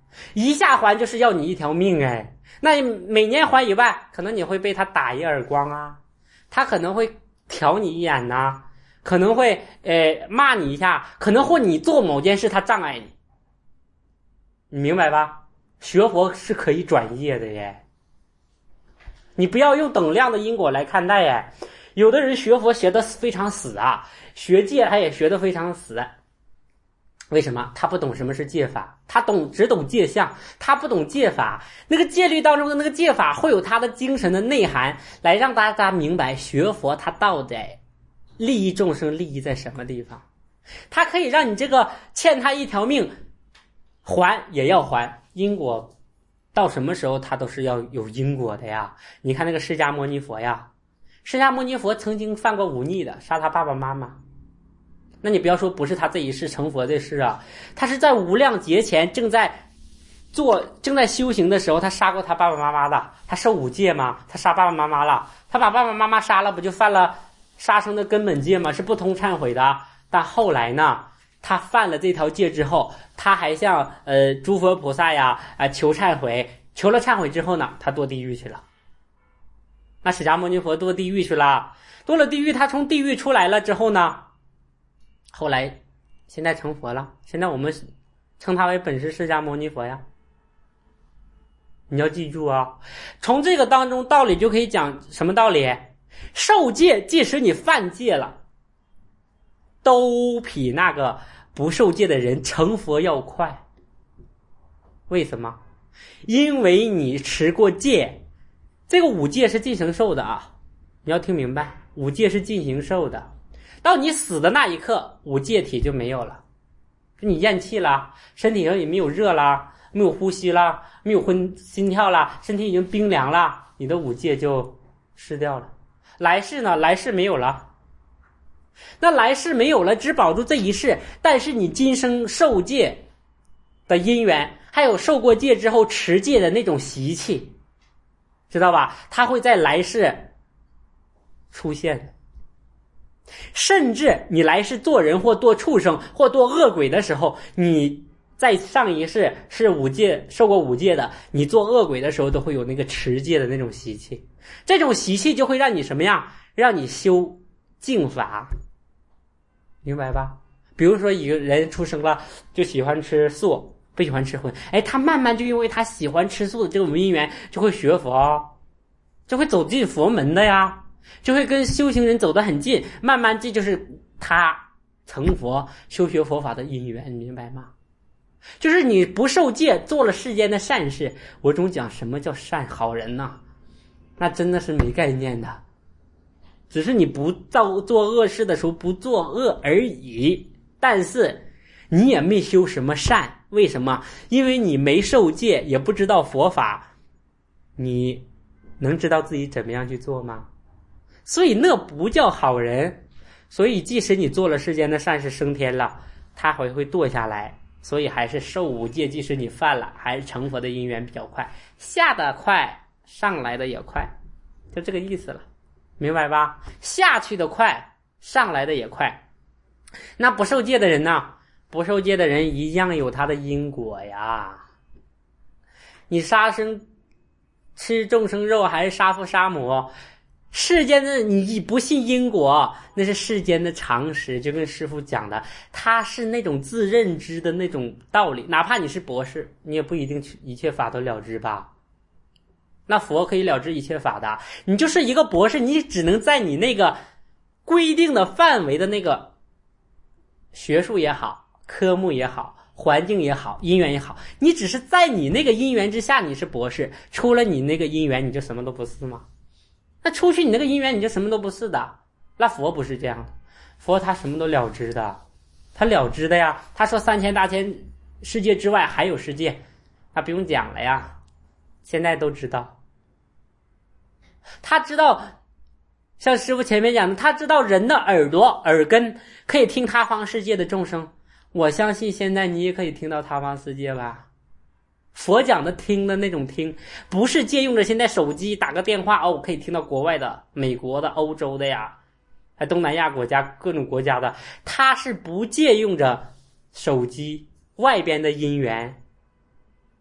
A: 一下还就是要你一条命哎。那你每年还1万，可能你会被他打一耳光啊，他可能会挑你一眼呐，可能会骂你一下，可能或你做某件事他障碍你，你明白吧？学佛是可以转业的耶，你不要用等量的因果来看待耶。有的人学佛学得非常死啊，学戒他也学得非常死。为什么？他不懂什么是戒法，他只懂戒相，他不懂戒法。那个戒律当中的那个戒法会有他的精神的内涵，来让大家明白学佛他到底利益众生，利益在什么地方。他可以让你这个欠他一条命还也要还，因果到什么时候他都是要有因果的呀。你看那个释迦牟尼佛呀，释迦牟尼佛曾经犯过忤逆的，杀他爸爸妈妈。那你不要说不是他这一世成佛的事啊，他是在无量劫前正在修行的时候，他杀过他爸爸妈妈的，他受五戒嘛，他杀爸爸妈妈了，他把爸爸妈妈杀了，不就犯了杀生的根本戒吗？是不通忏悔的。但后来呢，他犯了这条戒之后，他还向诸佛菩萨呀求忏悔，求了忏悔之后呢，他堕地狱去了。那释迦牟尼佛堕地狱去了，堕了地狱，他从地狱出来了之后呢，后来现在成佛了，现在我们称他为本师释迦牟尼佛呀。你要记住啊，从这个当中道理就可以讲什么道理？受戒即使你犯戒了，都比那个不受戒的人成佛要快。为什么？因为你持过戒，这个五戒是进行受的啊，你要听明白，五戒是进行受的。到你死的那一刻，五戒体就没有了，你咽气了，身体上也没有热了，没有呼吸了，没有心跳了，身体已经冰凉了，你的五戒就失掉了。来世呢？来世没有了。那来世没有了，只保住这一世，但是你今生受戒的因缘，还有受过戒之后持戒的那种习气，知道吧？它会在来世出现。甚至你来世做人或做畜生或做恶鬼的时候，你在上一世是五戒受过五戒的，你做恶鬼的时候都会有那个持戒的那种习气，这种习气就会让你什么样？让你修净法，明白吧？比如说一个人出生了就喜欢吃素，不喜欢吃荤，他慢慢就因为他喜欢吃素的这种因缘，就会学佛，就会走进佛门的呀，就会跟修行人走得很近，慢慢这就是他成佛修学佛法的因缘，你明白吗？就是你不受戒做了世间的善事，我总讲什么叫善好人呢？那真的是没概念的，只是你不做恶事的时候不作恶而已，但是你也没修什么善。为什么？因为你没受戒，也不知道佛法，你能知道自己怎么样去做吗？所以那不叫好人。所以即使你做了世间的善事升天了，他还会堕下来，所以还是受五戒，即使你犯了，还是成佛的因缘比较快，下得快上来的也快，就这个意思了，明白吧？下去的快上来的也快。那不受戒的人呢？不受戒的人一样有他的因果呀。你杀生吃众生肉还是杀父杀母，世间的你不信因果，那是世间的常识，就跟师父讲的，他是那种自认知的那种道理。哪怕你是博士，你也不一定一切法都了知吧。那佛可以了知一切法的，你就是一个博士，你只能在你那个规定的范围的那个学术也好，科目也好，环境也好，因缘也好，你只是在你那个因缘之下你是博士，出了你那个因缘你就什么都不是吗？那出去你那个因缘你就什么都不是的。那佛不是这样的，佛他什么都了知的，他了知的呀。他说3000大千世界之外还有世界，他不用讲了呀，现在都知道。他知道，像师父前面讲的，他知道人的耳朵耳根可以听他方世界的众生，我相信现在你也可以听到他方世界吧。佛讲的听的那种听，不是借用着现在手机打个电话可以听到国外的、美国的、欧洲的呀，还东南亚国家各种国家的，他是不借用着手机外边的因缘，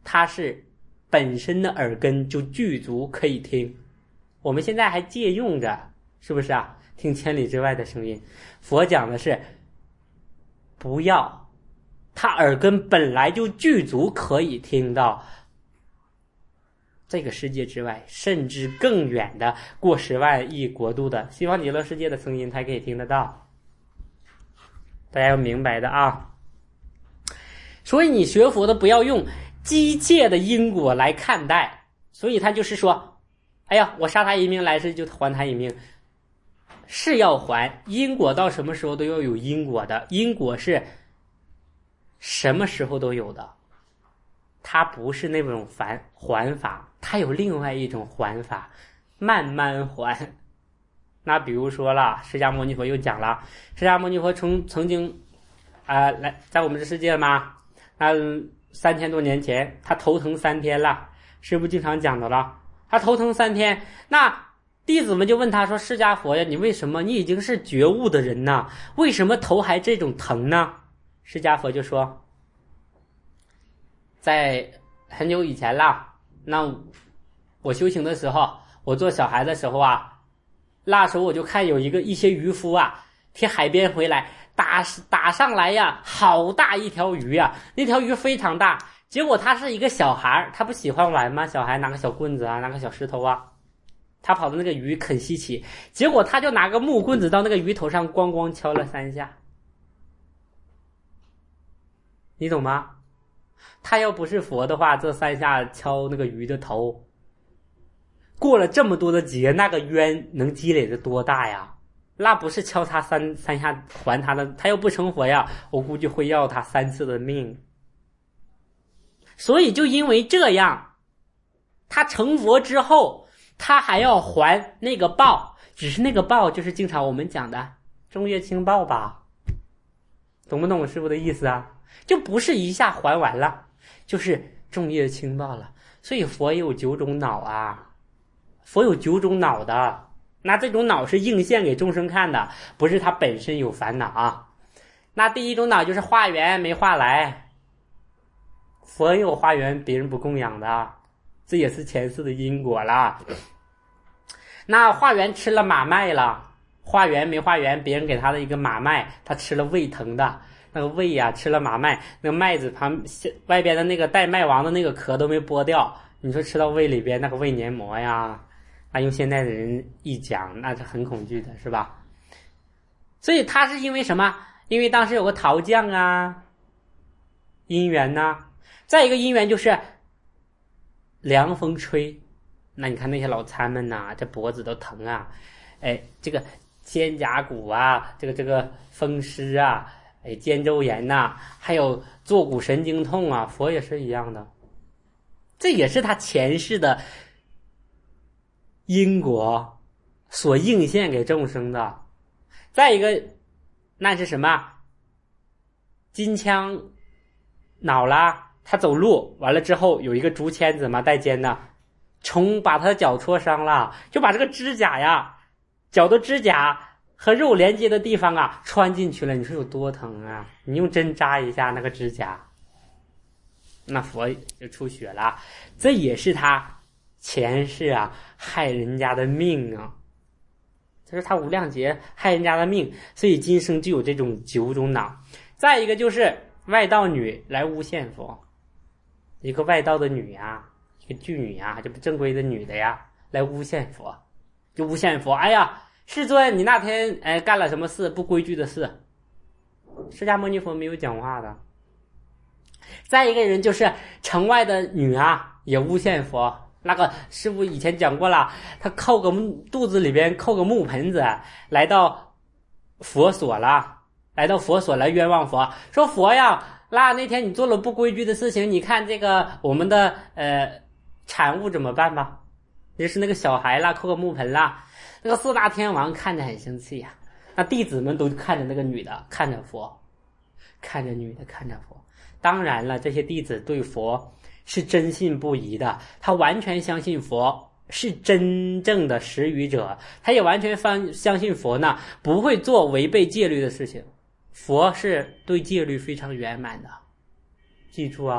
A: 它是本身的耳根就具足可以听，我们现在还借用着，是不是啊？听千里之外的声音。佛讲的是不要，他耳根本来就具足可以听到这个世界之外，甚至更远的过10万亿国度的西方极乐世界的声音，才可以听得到。大家要明白的啊。所以你学佛的不要用机械的因果来看待，所以他就是说，哎呀，我杀他一命，来世就还他一命，是要还。因果到什么时候都要有因果的，因果是什么时候都有的，它不是那种还法，它有另外一种还法，慢慢还。那比如说了，释迦牟尼佛又讲了，释迦牟尼佛曾经来在我们这世界嘛，那3000多年前他头疼3天了，师父经常讲的了，他头疼3天，那弟子们就问他说，释迦佛呀，你为什么，你已经是觉悟的人呢，为什么头还这种疼呢？释迦佛就说，在很久以前啦，那我修行的时候，我做小孩的时候啊，那时候我就看有一些渔夫啊，贴海边回来，打上来呀，好大一条鱼啊，那条鱼非常大，结果他是一个小孩，他不喜欢玩吗？小孩拿个小棍子啊，拿个小石头啊，他跑到那个鱼肯稀奇，结果他就拿个木棍子到那个鱼头上咣咣敲了3下，你懂吗？他要不是佛的话，这3下敲那个鱼的头，过了这么多的劫，那个冤能积累的多大呀？那不是敲他三下还他的，他又不成佛呀，我估计会要他3次的命。所以就因为这样，他成佛之后，他还要还那个报，只是那个报就是经常我们讲的众业轻报吧，懂不懂我师父的意思啊？就不是一下还完了，就是众业轻报了。所以佛有9种脑啊，佛有9种脑的，那这种脑是映现给众生看的，不是他本身有烦恼啊。那第1种脑就是化缘没化来，佛有化缘别人不供养的，这也是前世的因果啦。那化缘吃了马麦了，化缘没化缘别人给他的一个马麦，他吃了胃疼的，那个胃呀，吃了马麦，那个麦子外边的那个带麦王的那个壳都没剥掉，你说吃到胃里边那个胃黏膜呀，那用现在的人一讲，那是很恐惧的，是吧？所以他是因为什么？因为当时有个陶匠啊，因缘呐。再一个因缘就是凉风吹，那你看那些老参们呐，这脖子都疼啊，哎，这个肩胛骨啊，这个风湿啊，哎，肩周炎呐，还有坐骨神经痛啊，佛也是一样的，这也是他前世的因果所映现给众生的。再一个，那是什么？金枪恼啦，他走路完了之后有一个竹签子嘛，带尖的，虫把他的脚戳伤了，就把这个指甲呀，脚的指甲和肉连接的地方啊穿进去了，你说有多疼啊？你用针扎一下那个指甲，那佛就出血了，这也是他前世啊害人家的命啊，这是他无量劫害人家的命，所以今生就有这种9种恼。再一个就是外道女来诬陷佛，一个外道的女啊，一个妓女啊，这不正规的女的呀，来诬陷佛，就诬陷佛，哎呀，世尊，你那天干了什么事不规矩的事？释迦牟尼佛没有讲话的。再一个人就是城外的女啊，也诬陷佛。那个师父以前讲过了，他扣个肚子里边扣个木盆子，来到佛所了，来到佛所来冤枉佛，说佛呀，那天你做了不规矩的事情，你看这个我们的产物怎么办吧？就是那个小孩啦，扣个木盆啦，那个4大天王看着很生气呀，那弟子们都看着那个女的，看着佛，看着女的，看着佛。当然了，这些弟子对佛是真信不疑的，他完全相信佛是真正的实语者，他也完全相信佛呢不会做违背戒律的事情，佛是对戒律非常圆满的。记住啊，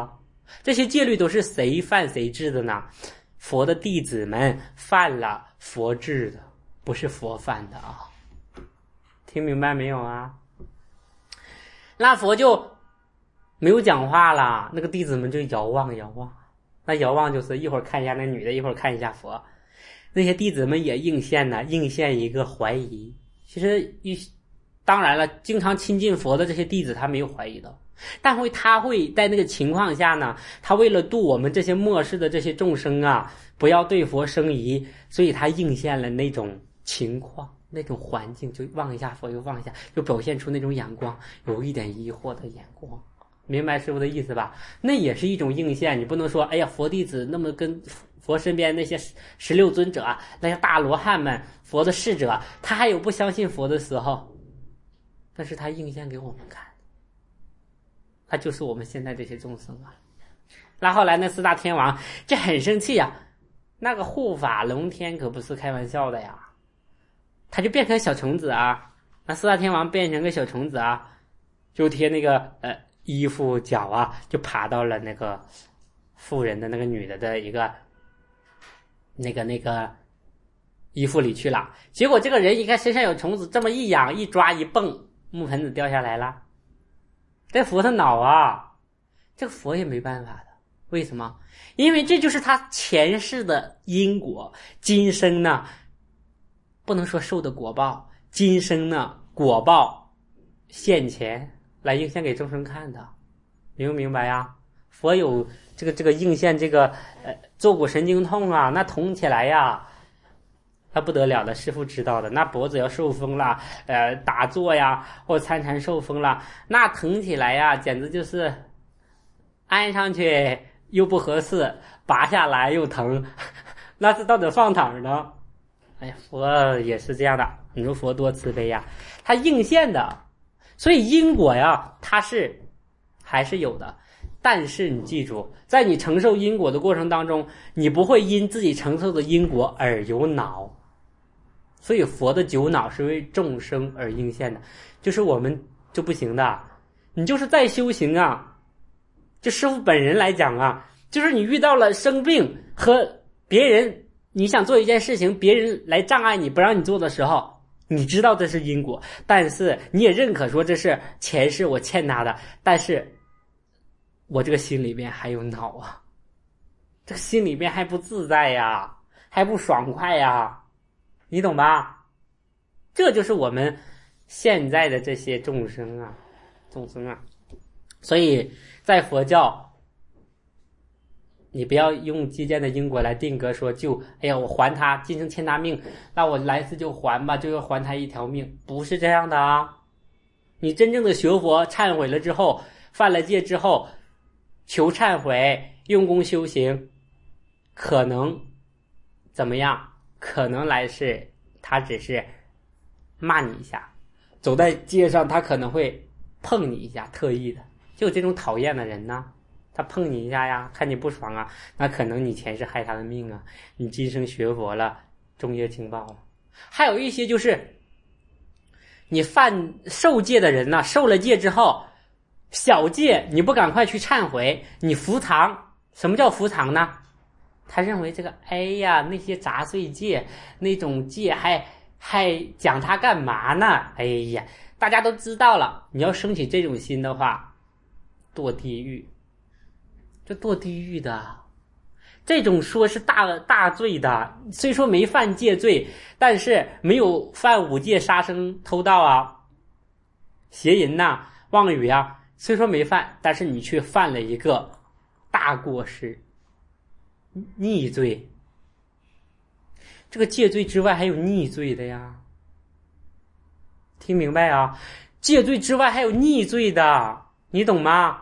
A: 这些戒律都是谁犯谁治的呢？佛的弟子们犯了佛治的，不是佛犯的啊。听明白没有啊？那佛就没有讲话了，那个弟子们就遥望。那遥望就是一会儿看一下那女的，一会儿看一下佛。那些弟子们也应现一个怀疑。其实当然了，经常亲近佛的这些弟子他没有怀疑的，但他会在那个情况下呢，他为了度我们这些末世的这些众生啊，不要对佛生疑，所以他应现了那种情况，那种环境，就望一下佛又望一下，就表现出那种眼光，有一点疑惑的眼光。明白师父的意思吧？那也是一种应现。你不能说哎呀，佛弟子那么跟佛身边那些16尊者，那些大罗汉们，佛的侍者，他还有不相信佛的时候，但是他应现给我们看，他就是我们现在这些众生啊。那后来那4大天王这很生气啊，那个护法龙天可不是开玩笑的呀，他就变成小虫子啊，那4大天王变成个小虫子啊，就贴那个衣服脚啊，就爬到了那个妇人的那个女的的一个那个衣服里去了。结果这个人一看身上有虫子，这么一痒一抓一蹦，木盆子掉下来了，这佛的恼啊，这个佛也没办法的。为什么？因为这就是他前世的因果，今生呢不能说受的果报，今生呢果报现前来应现给众生看的，明不明白呀？佛有这个应现这个坐骨神经痛啊，那痛起来呀，那不得了的，师父知道的，那脖子要受风了，打坐呀或参禅受风了，那疼起来呀，简直就是安上去又不合适，拔下来又疼，那是到底放哪儿呢？哎呀，佛也是这样的，你说佛多慈悲呀，他应现的。所以因果呀，它还是有的，但是你记住，在你承受因果的过程当中，你不会因自己承受的因果而有恼。所以佛的九恼是为众生而应现的，就是我们就不行的。你就是在修行啊，就师父本人来讲啊，就是你遇到了生病和别人，你想做一件事情，别人来障碍你不让你做的时候，你知道这是因果，但是你也认可说这是前世我欠他的，但是我这个心里面还有恼啊，这个心里面还不自在呀，还不爽快呀，你懂吧？这就是我们现在的这些众生啊。所以在佛教，你不要用积淀的因果来定格说哎呀，我还他今生欠他命，那我来世就还吧，就要还他一条命，不是这样的啊。你真正的学佛忏悔了之后，犯了戒之后，求忏悔，用功修行，可能怎么样？可能来世他只是骂你一下，走在街上他可能会碰你一下，特意的，就这种讨厌的人呢，他碰你一下呀，看你不爽啊，那可能你前世害他的命啊，你今生学佛了，重业轻报了。还有一些就是你受戒的人呢，受了戒之后，小戒你不赶快去忏悔，你伏藏。什么叫伏藏呢？他认为这个哎呀，那些杂碎戒那种戒还讲他干嘛呢？哎呀，大家都知道了，你要升起这种心的话，堕地狱，这堕地狱的，这种说是大罪的，虽说没犯戒罪，但是没有犯5戒杀生偷盗啊邪淫呐妄语啊，虽说没犯，但是你却犯了一个大过失，逆罪。这个戒罪之外还有逆罪的呀，听明白啊？戒罪之外还有逆罪的，你懂吗？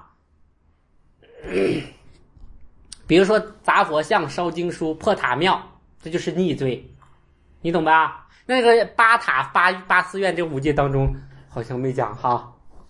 A: 比如说砸佛像、烧经书、破塔庙，这就是逆罪，你懂吧？那个8塔八寺院这5戒当中好像没讲哈，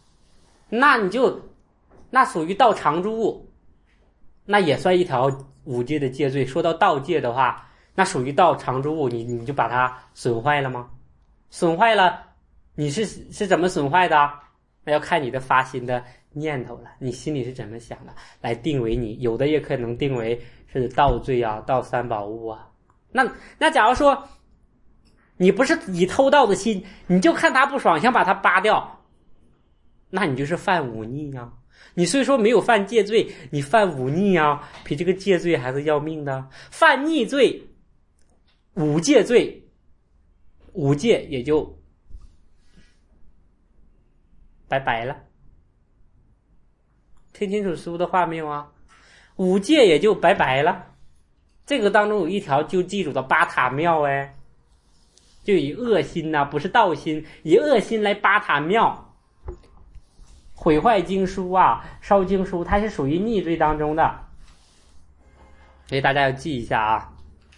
A: 那属于盗常住物，那也算一条5戒的戒罪。说到盗戒的话，那属于盗常住物，你就把它损坏了吗？损坏了，你是怎么损坏的？那要看你的发心的念头了，你心里是怎么想的，来定为你。有的也可能定为是盗罪啊，盗三宝物啊。那假如说你不是以偷盗的心，你就看他不爽，想把他扒掉，那你就是犯忤逆啊。你虽说没有犯戒罪，你犯忤逆啊，比这个戒罪还是要命的。犯逆罪，五戒罪，五戒也就拜拜了。听清楚书的话没有啊？五戒也就拜拜了。这个当中有一条就记住的八塔庙，就以恶心呐，不是道心，以恶心来八塔庙，毁坏经书啊，烧经书，它是属于逆罪当中的，所以大家要记一下啊。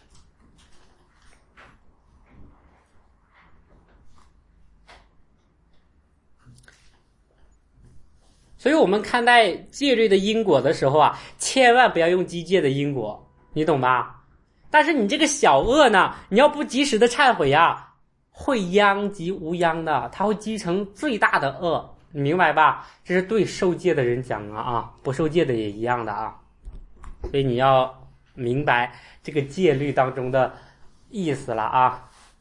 A: 所以我们看待戒律的因果的时候啊，千万不要用积戒的因果，你懂吧？但是你这个小恶呢，你要不及时的忏悔啊，会殃及无殃的，它会积成最大的恶，你明白吧？这是对受戒的人讲啊，不受戒的也一样的啊。所以你要明白这个戒律当中的意思了啊。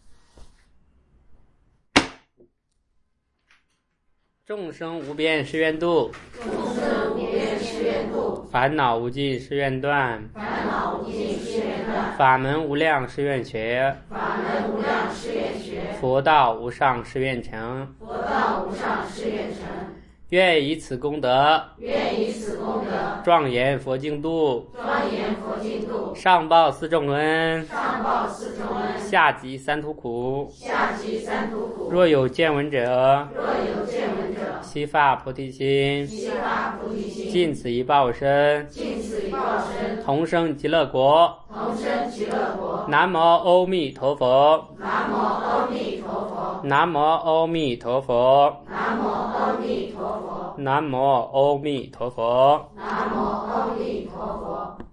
A: 众生无边誓愿度，
B: 众生无边誓愿度；
A: 烦恼无尽誓愿断，
B: 烦恼无尽誓愿断；
A: 法门无量誓愿学，
B: 法门无量誓愿学；
A: 佛道无上誓愿成，
B: 佛道无上誓愿成。
A: 愿以此功德，
B: 愿以此功德，
A: 庄严佛净土，
B: 庄严佛净土，
A: 上报四重恩，
B: 上报四重恩，
A: 下济三途苦。
B: 下济三途苦。
A: 若有见闻者，
B: 若有见闻者，
A: 悉发菩提心，
B: 悉发菩提心，
A: 尽此一报身，
B: 尽此一报身，
A: 同生极乐国。
B: 同生极乐国。
A: 南无阿弥陀佛，
B: 南无阿弥陀佛，
A: 南无阿弥陀佛，
B: 南无阿弥陀佛，
A: 南无阿弥陀佛。
B: 南无阿弥陀佛。